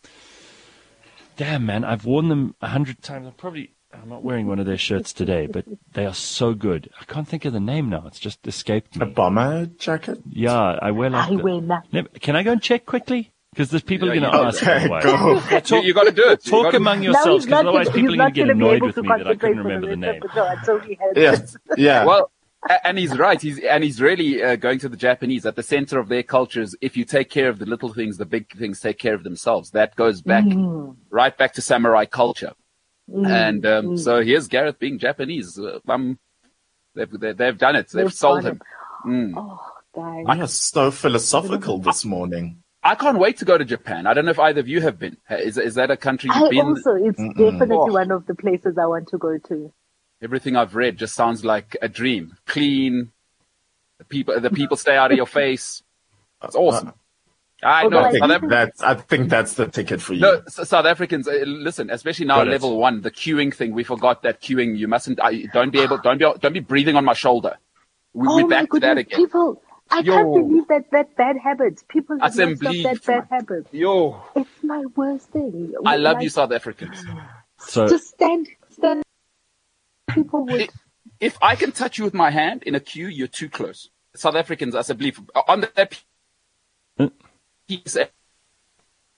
Damn, man, I've worn them 100 times. I'm not wearing one of their shirts today, but they are so good. I can't think of the name now. It's just escaped me. A bomber jacket? Yeah, I wear nothing. Can I go and check quickly? Because there's people going to ask. Go. You got to do it. Talk among yourselves, because otherwise people are going to get annoyed with me that I couldn't remember the name. Yeah. Well, and he's right. He's really going to the Japanese. At the center of their cultures, if you take care of the little things, the big things take care of themselves. That goes back right back to samurai culture. And so here's Gareth being Japanese. They've done it. They've sold him. Oh, guys. I was so philosophical this morning. I can't wait to go to Japan. I don't know if either of you have been. Is that a country you've been? It's definitely one of the places I want to go to. Everything I've read just sounds like a dream. Clean. The people stay out of your face. It's awesome. I think that's the ticket for you. No, South Africans, listen, especially now level 1, the queuing thing. We forgot that queuing. You mustn't. Don't be breathing on my shoulder. We're back to that again. People, I can't believe that bad habit. People have not stopped that bad habit. It's my worst thing. I love you, South Africans. So just stand. People would. If I can touch you with my hand in a queue, you're too close. South Africans, I believe, on that piece,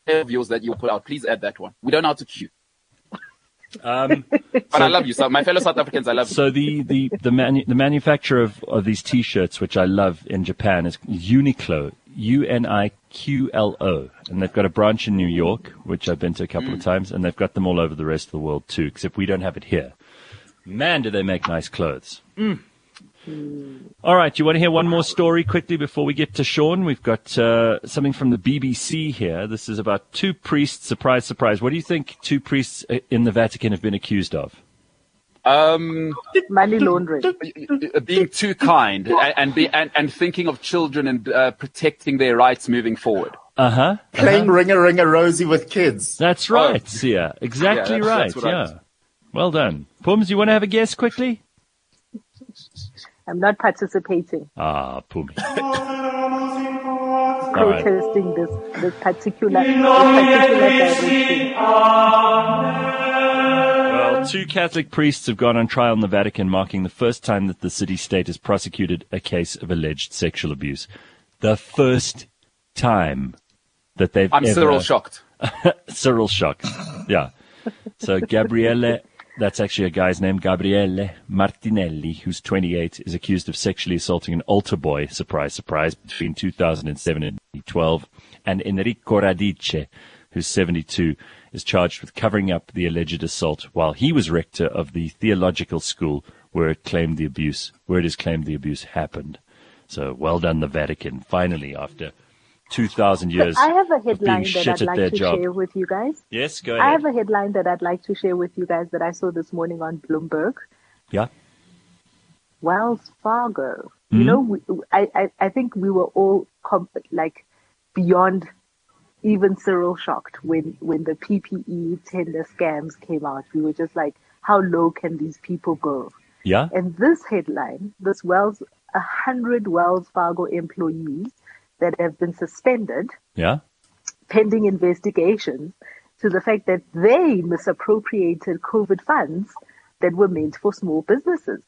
of yours that you'll put out, please add that one. We don't know how to queue. But I love you. So my fellow South Africans, I love you. So the manufacturer of these T-shirts, which I love in Japan, is Uniqlo, UNIQLO, and they've got a branch in New York, which I've been to a couple of times, and they've got them all over the rest of the world too, except we don't have it here. Man, do they make nice clothes. All right, you want to hear one more story quickly before we get to Sean? We've got something from the BBC here. This is about 2 priests. Surprise, surprise. What do you think 2 priests in the Vatican have been accused of? Money laundering. Being too kind and thinking of children and protecting their rights moving forward. Playing Ring-a-Ring-a-Rosie with kids. That's right, Sia. Exactly right. Yeah. Well done. Pums, you want to have a guess quickly? I'm not participating. Pumi. Protesting this particular direction. Well, 2 Catholic priests have gone on trial in the Vatican, marking the first time that the city-state has prosecuted a case of alleged sexual abuse. The first time that they've I'm Cyril shocked. Cyril shocked. Yeah. So Gabriele, that's actually a guy's name, Gabriele Martinelli, who's 28, is accused of sexually assaulting an altar boy, surprise, surprise, between 2007 and 2012. And Enrico Radice, who's 72, is charged with covering up the alleged assault while he was rector of the theological school where it is claimed the abuse happened. So well done, the Vatican, finally, after 2,000 years. I have a headline that I'd like to share with you guys. Yes, go ahead. I have a headline that I'd like to share with you guys that I saw this morning on Bloomberg. Yeah. Wells Fargo. Mm-hmm. You know, I think we were all beyond even Cyril shocked when the PPE tender scams came out. We were just like, how low can these people go? Yeah. And this headline, 100 Wells Fargo employees that have been suspended, pending investigations, to the fact that they misappropriated COVID funds that were meant for small businesses.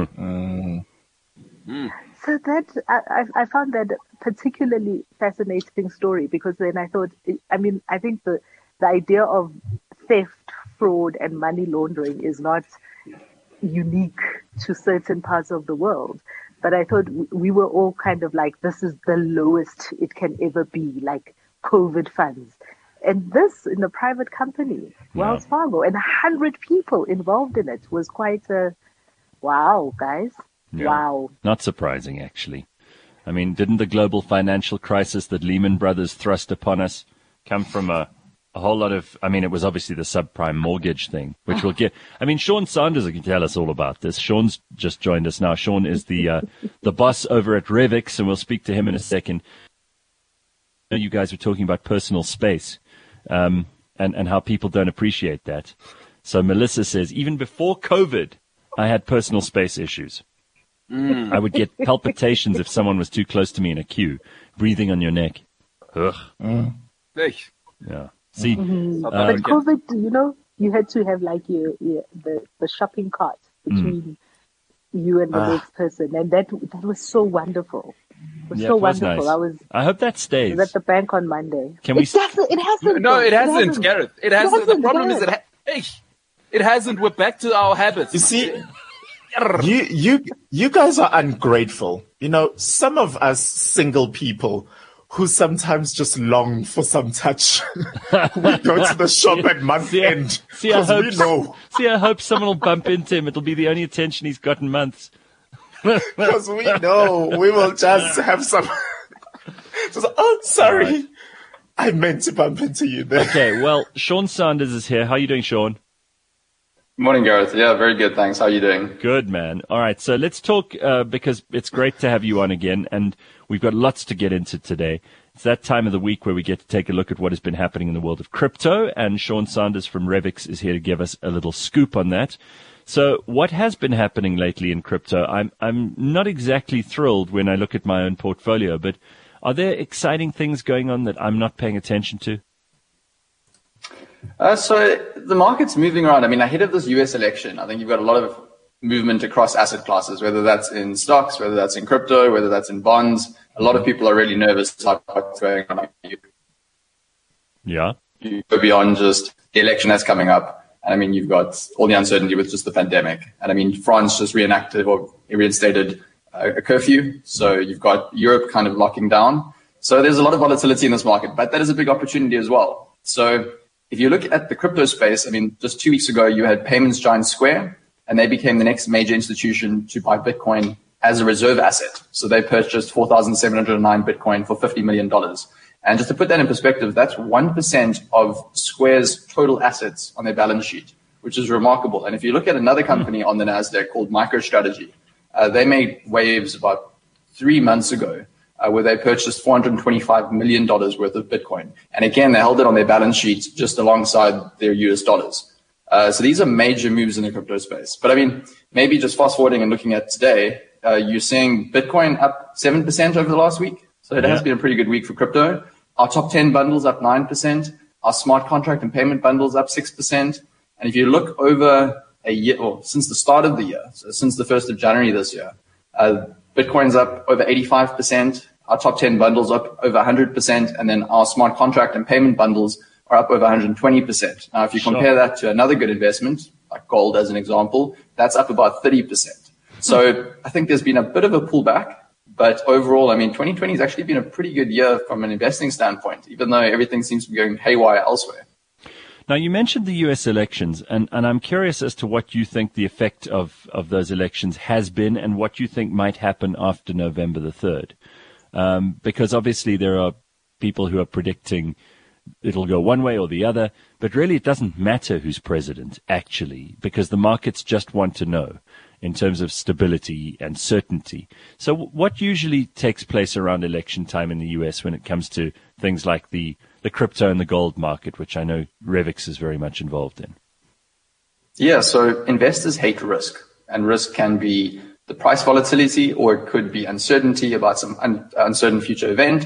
So that I found that a particularly fascinating story, because then I thought, I think the idea of theft, fraud, and money laundering is not unique to certain parts of the world. But I thought we were all kind of like, this is the lowest it can ever be, like COVID funds. And this in a private company, Wells Fargo, and 100 people involved in it was quite a wow, guys. Yeah. Wow. Not surprising, actually. I mean, didn't the global financial crisis that Lehman Brothers thrust upon us come from a whole lot of, it was obviously the subprime mortgage thing, which we'll get. Sean Sanders can tell us all about this. Sean's just joined us now. Sean is the boss over at Revix, and we'll speak to him in a second. You guys were talking about personal space, and how people don't appreciate that. So Melissa says, even before COVID, I had personal space issues. I would get palpitations if someone was too close to me in a queue, breathing on your neck. Ugh. Yeah. See, but COVID, you had to have like the shopping cart between you and the next person, and that was so wonderful. It was so wonderful. Nice. I hope that stays. I was at the bank on Monday. It hasn't. No, it hasn't, Gareth. It hasn't. The problem is it hasn't. We're back to our habits. You see, you guys are ungrateful. Some of us single people who sometimes just long for some touch. We go to the shop at month end. I hope someone will bump into him. It'll be the only attention he's got in months. Because we know we will just have some. Sorry. Right. I meant to bump into you there. Okay, well, Sean Sanders is here. How are you doing, Sean? Morning, Gareth. Yeah, very good, thanks. How are you doing? Good, man. All right, so let's talk, because it's great to have you on again, and we've got lots to get into today. It's that time of the week where we get to take a look at what has been happening in the world of crypto, and Sean Sanders from Revix is here to give us a little scoop on that. So what has been happening lately in crypto? I'm not exactly thrilled when I look at my own portfolio, but are there exciting things going on that I'm not paying attention to? So the market's moving around. Ahead of this US election, I think you've got a lot of movement across asset classes, whether that's in stocks, whether that's in crypto, whether that's in bonds. A lot of people are really nervous about what's going on. Yeah. You go beyond just the election that's coming up. And I mean, you've got all the uncertainty with just the pandemic. And I mean, France just reinstated a curfew. So you've got Europe kind of locking down. So there's a lot of volatility in this market, but that is a big opportunity as well. So if you look at the crypto space, I mean, just 2 weeks ago, you had payments giant Square, and they became the next major institution to buy Bitcoin as a reserve asset. So they purchased 4,709 Bitcoin for $50 million. And just to put that in perspective, that's 1% of Square's total assets on their balance sheet, which is remarkable. And if you look at another company on the NASDAQ called MicroStrategy, they made waves about 3 months ago where they purchased $425 million worth of Bitcoin. And again, they held it on their balance sheet just alongside their US dollars. So these are major moves in the crypto space. But I mean, maybe just fast forwarding and looking at today, you're seeing Bitcoin up 7% over the last week. So it has been a pretty good week for crypto. Our top 10 bundles up 9%. Our smart contract and payment bundles up 6%. And if you look over a year, or since the start of the year, so since the 1st of January this year, Bitcoin's up over 85%. Our top 10 bundles up over 100%. And then our smart contract and payment bundles are up over 120%. Now, if you compare that to another good investment, like gold as an example, that's up about 30%. So I think there's been a bit of a pullback. But overall, I mean, 2020 has actually been a pretty good year from an investing standpoint, even though everything seems to be going haywire elsewhere. Now, you mentioned the U.S. elections, and I'm curious as to what you think the effect of those elections has been and what you think might happen after November the 3rd. Because obviously there are people who are predicting it'll go one way or the other, but really it doesn't matter who's president, actually, because the markets just want to know in terms of stability and certainty. So what usually takes place around election time in the U.S. when it comes to things like the crypto and the gold market, which I know Revix is very much involved in? Yeah, so investors hate risk, and risk can be the price volatility, or it could be uncertainty about some uncertain future event.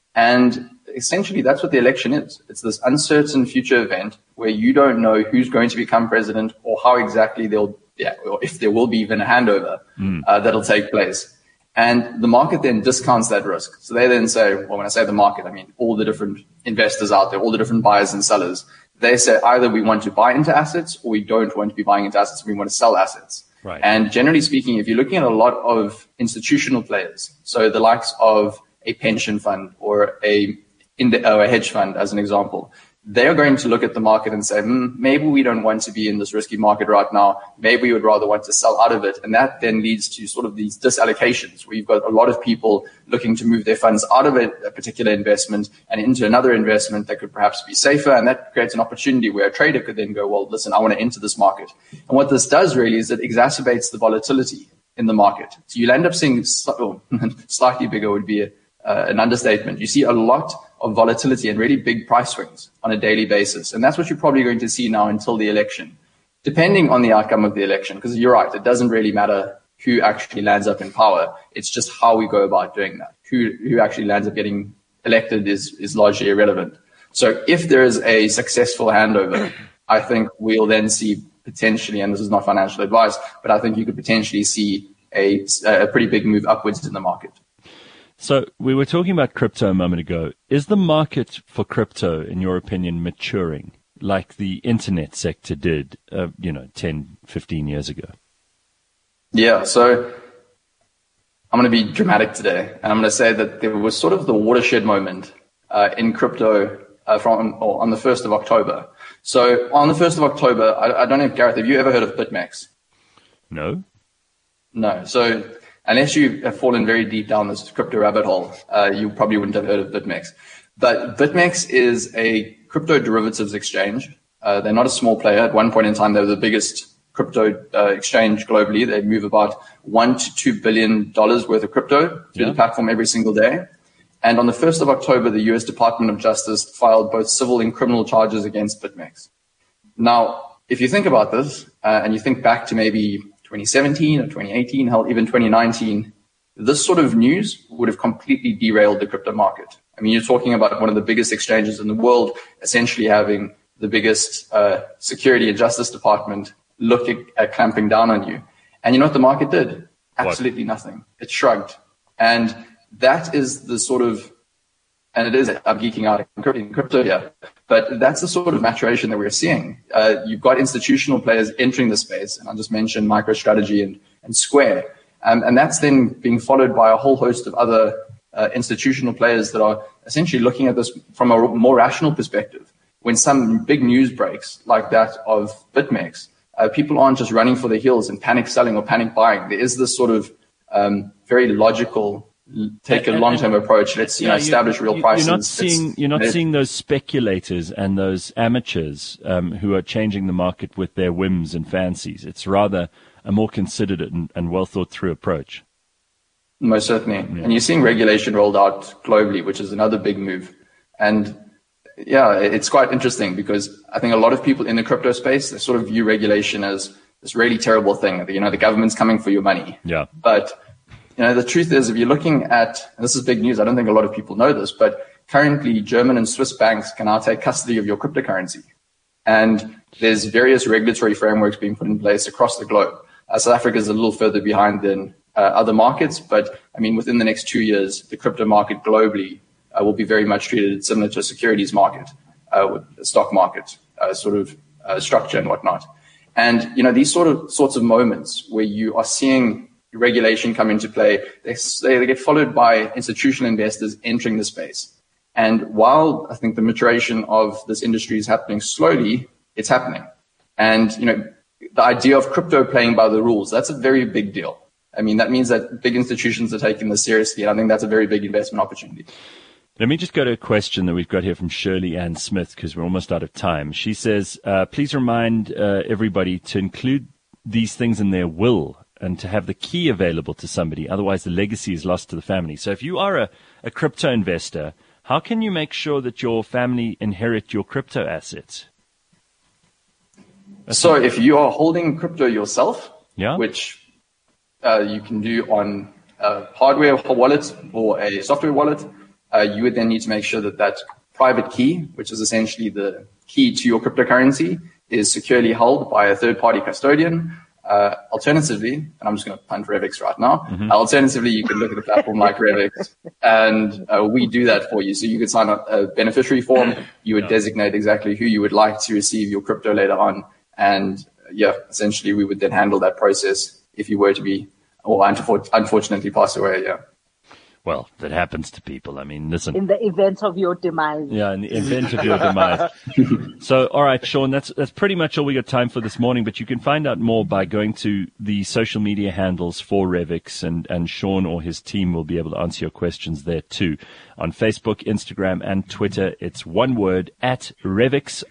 And essentially, that's what the election is. It's this uncertain future event where you don't know who's going to become president or how exactly or if there will be even a handover that'll take place. And the market then discounts that risk. So they then say, well, when I say the market, I mean all the different investors out there, all the different buyers and sellers. They say either we want to buy into assets or we don't want to be buying into assets. We want to sell assets. Right. And generally speaking, if you're looking at a lot of institutional players, so the likes of a pension fund or a hedge fund, as an example, they're going to look at the market and say, maybe we don't want to be in this risky market right now. Maybe we would rather want to sell out of it. And that then leads to sort of these disallocations where you've got a lot of people looking to move their funds out of a particular investment and into another investment that could perhaps be safer. And that creates an opportunity where a trader could then go, well, listen, I want to enter this market. And what this does really is it exacerbates the volatility in the market. So you'll end up seeing slightly bigger would be an understatement. You see a lot of volatility and really big price swings on a daily basis. And that's what you're probably going to see now until the election, depending on the outcome of the election. Because you're right, it doesn't really matter who actually lands up in power. It's just how we go about doing that. Who actually lands up getting elected is largely irrelevant. So if there is a successful handover, I think we'll then see potentially, and this is not financial advice, but I think you could potentially see a pretty big move upwards in the market. So we were talking about crypto a moment ago. Is the market for crypto, in your opinion, maturing like the internet sector did, 10, 15 years ago? Yeah, so I'm going to be dramatic today. And I'm going to say that there was sort of the watershed moment in crypto on the 1st of October. So on the 1st of October, I don't know, Gareth, have you ever heard of BitMEX? No. So unless you have fallen very deep down this crypto rabbit hole, you probably wouldn't have heard of BitMEX. But BitMEX is a crypto derivatives exchange. They're not a small player. At one point in time, they were the biggest crypto exchange globally. They move about $1 to $2 billion worth of crypto through the platform every single day. And on the 1st of October, the U.S. Department of Justice filed both civil and criminal charges against BitMEX. Now, if you think about this, and you think back to maybe 2017 or 2018, hell, even 2019, this sort of news would have completely derailed the crypto market. I mean, you're talking about one of the biggest exchanges in the world, essentially having the biggest security and justice department looking at clamping down on you. And you know what the market did? Absolutely nothing. It shrugged. And that is the sort of And it is, I'm geeking out in crypto here, but that's the sort of maturation that we're seeing. You've got institutional players entering the space, and I just mentioned MicroStrategy and Square. And that's then being followed by a whole host of other institutional players that are essentially looking at this from a more rational perspective. When some big news breaks, like that of BitMEX, people aren't just running for the hills and panic selling or panic buying. There is this sort of very logical, take a long-term approach. Let's establish real prices. You're not seeing those speculators and those amateurs who are changing the market with their whims and fancies. It's rather a more considered and well thought through approach. Most certainly. Yeah. And you're seeing regulation rolled out globally, which is another big move. And yeah, it's quite interesting because I think a lot of people in the crypto space, they sort of view regulation as this really terrible thing. The government's coming for your money. Yeah. But the truth is, if you're looking at, and this is big news, I don't think a lot of people know this, but currently German and Swiss banks can now take custody of your cryptocurrency. And there's various regulatory frameworks being put in place across the globe. South Africa is a little further behind than other markets, but I mean, within the next 2 years, the crypto market globally will be very much treated similar to a securities market, with the stock market structure and whatnot. And these sorts of moments where you are seeing regulation come into play, they get followed by institutional investors entering the space. And while I think the maturation of this industry is happening slowly, it's happening. And the idea of crypto playing by the rules, that's a very big deal. I mean, that means that big institutions are taking this seriously, and I think that's a very big investment opportunity. Let me just go to a question that we've got here from Shirley Ann Smith, because we're almost out of time. She says, please remind everybody to include these things in their will and to have the key available to somebody. Otherwise, the legacy is lost to the family. So if you are a crypto investor, how can you make sure that your family inherit your crypto assets? So if you are holding crypto yourself, yeah, which you can do on a hardware wallet or a software wallet, you would then need to make sure that private key, which is essentially the key to your cryptocurrency, is securely held by a third-party custodian. Alternatively, and I'm just going to punt Revix right now, alternatively, you can look at a platform like Revix, and we do that for you. So you could sign up a beneficiary form. You would designate exactly who you would like to receive your crypto later on. And essentially, we would then handle that process if you were to be, or unfortunately pass away, Well, that happens to people. I mean, listen. In the event of your demise. Yeah, in the event of your demise. So, all right, Sean, that's pretty much all we got time for this morning, but you can find out more by going to the social media handles for Revix, and Sean or his team will be able to answer your questions there too. On Facebook, Instagram, and Twitter, it's one word, at Revix,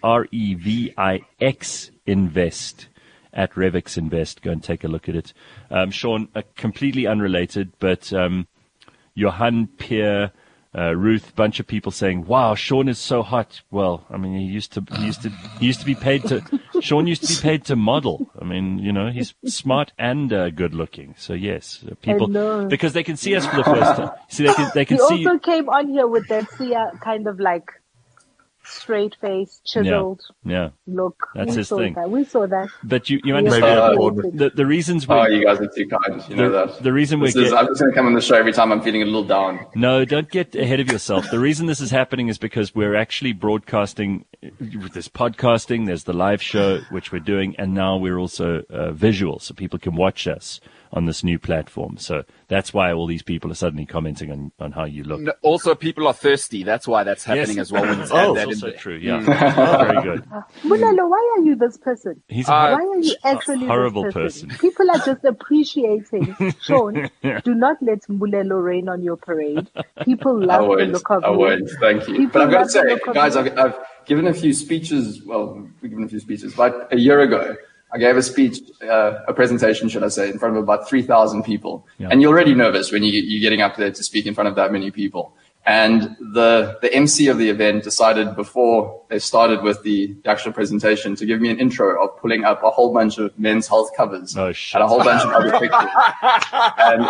REVIX Invest. At Revix Invest. Go and take a look at it. Sean, completely unrelated, but Johan, Pierre, Ruth, bunch of people saying, "Wow, Sean is so hot." Well, I mean, he used to be paid to. Sean used to be paid to model. I mean, he's smart and good looking. So yes, people, because they can see us for the first time. See, they can see. He also came on here with that kind of like straight face, chiseled look. That's his thing. We saw that. But you understand the reasons we... Oh, you guys are too kind. You know that. The reason I'm just going to come on the show every time I'm feeling a little down. No, don't get ahead of yourself. The reason this is happening is because we're actually broadcasting. There's podcasting, there's the live show, which we're doing, and now we're also visual, so people can watch us on this new platform. So that's why all these people are suddenly commenting on how you look. Also, people are thirsty. That's why that's happening as well. That's also true. Yeah, very good. Mulelo, why are you this person? Why are you actually horrible this person? People are just appreciating. Sean, do not let Mulelo rain on your parade. People love the look of you. I won't. Thank you. But I've got to say, guys, I've given a few speeches. Well, we've given a few speeches. But a year ago, I gave a speech, a presentation, should I say, in front of about 3,000 people. Yeah. And you're already nervous when you're getting up there to speak in front of that many people. And the MC of the event decided before they started with the actual presentation to give me an intro of pulling up a whole bunch of Men's Health covers. Oh, shit. And a whole bunch of other pictures. And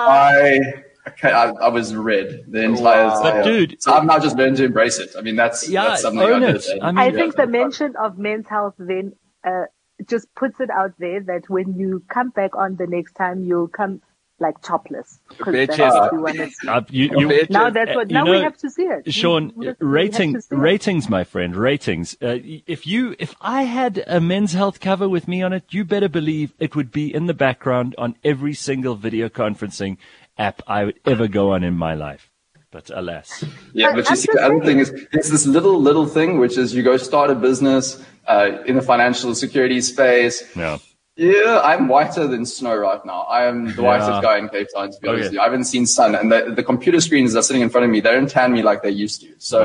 I was red the entire time. But dude, so I've now just learned to embrace it. I mean, that's something I've heard. I think the mention of Men's Health then just puts it out there that when you come back on the next time, you'll come like topless. Because that's what we want to see. Now that's what. Now we have to see it. Sean, ratings, my friend, ratings. If I had a Men's Health cover with me on it, you better believe it would be in the background on every single video conferencing app I would ever go on in my life. But alas. Yeah, but you see, the other thing is, there's this little thing, which is you go start a business in the financial security space. Yeah. Yeah, I'm whiter than snow right now. I am the whitest guy in Cape Town, to be honest with you. I haven't seen sun, and the computer screens are sitting in front of me. They don't tan me like they used to. So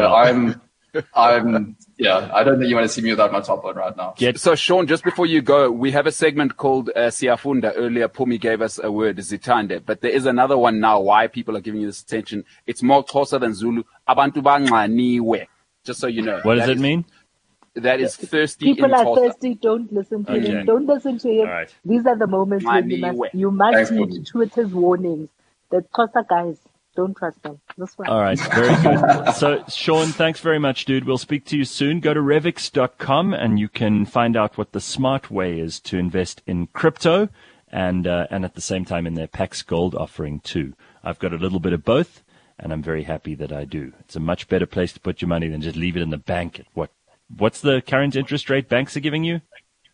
yeah, I don't think you want to see me without my top on right now. So, Sean, just before you go, we have a segment called Siyafunda. Earlier, Pumi gave us a word, Zitande, but there is another one now. Why people are giving you this attention? It's more Xhosa than Zulu. Abantu banxaniwe. Just so you know. What does it mean? That is thirsty. People are thirsty. Don't listen to him. Don't listen to him. Right. These are the moments when you must heed Twitter's warnings. The Xhosa guys, don't trust them. This one. All right. Very good. So, Sean, thanks very much, dude. We'll speak to you soon. Go to Revix.com and you can find out what the smart way is to invest in crypto and at the same time in their Pax Gold offering too. I've got a little bit of both and I'm very happy that I do. It's a much better place to put your money than just leave it in the bank at What's the current interest rate banks are giving you?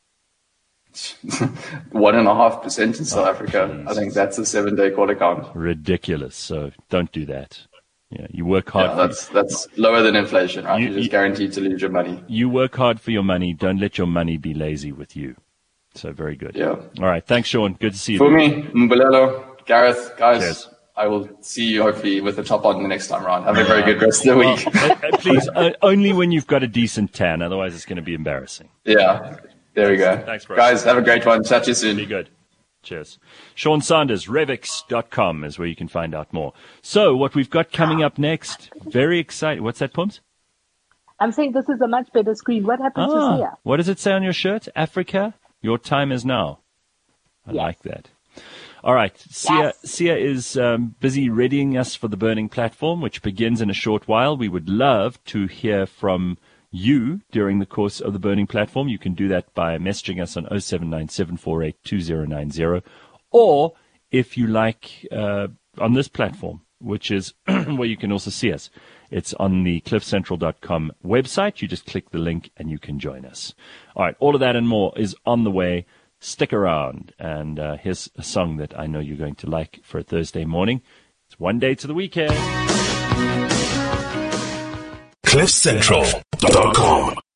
1.5% in South Africa. Geez. I think that's a 7-day call account. Ridiculous. So don't do that. Yeah, you work hard. Yeah, that's lower than inflation, right? You're just guaranteed to lose your money. You work hard for your money. Don't let your money be lazy with you. So very good. Yeah. All right. Thanks, Sean. Good to see you. Fumi, Mbulelo, Gareth, guys. Cheers. I will see you hopefully with the top on the next time around. Have a very good rest of the week. Please, only when you've got a decent tan. Otherwise, it's going to be embarrassing. Yeah, there we go. Thanks, bro. Guys, have a great one. Chat to you soon. Be good. Cheers. Sean Sanders, Revix.com is where you can find out more. So what we've got coming up next, very exciting. What's that, Pums? I'm saying this is a much better screen. What happened to Sia? What does it say on your shirt? Africa, your time is now. I like that. All right. Sia is busy readying us for the Burning Platform, which begins in a short while. We would love to hear from you during the course of the Burning Platform. You can do that by messaging us on 0797482090. Or if you like, on this platform, which is where you can also see us. It's on the cliffcentral.com website. You just click the link and you can join us. All right. All of that and more is on the way. Stick around, and here's a song that I know you're going to like for a Thursday morning. It's One Day to the Weekend. CliffCentral.com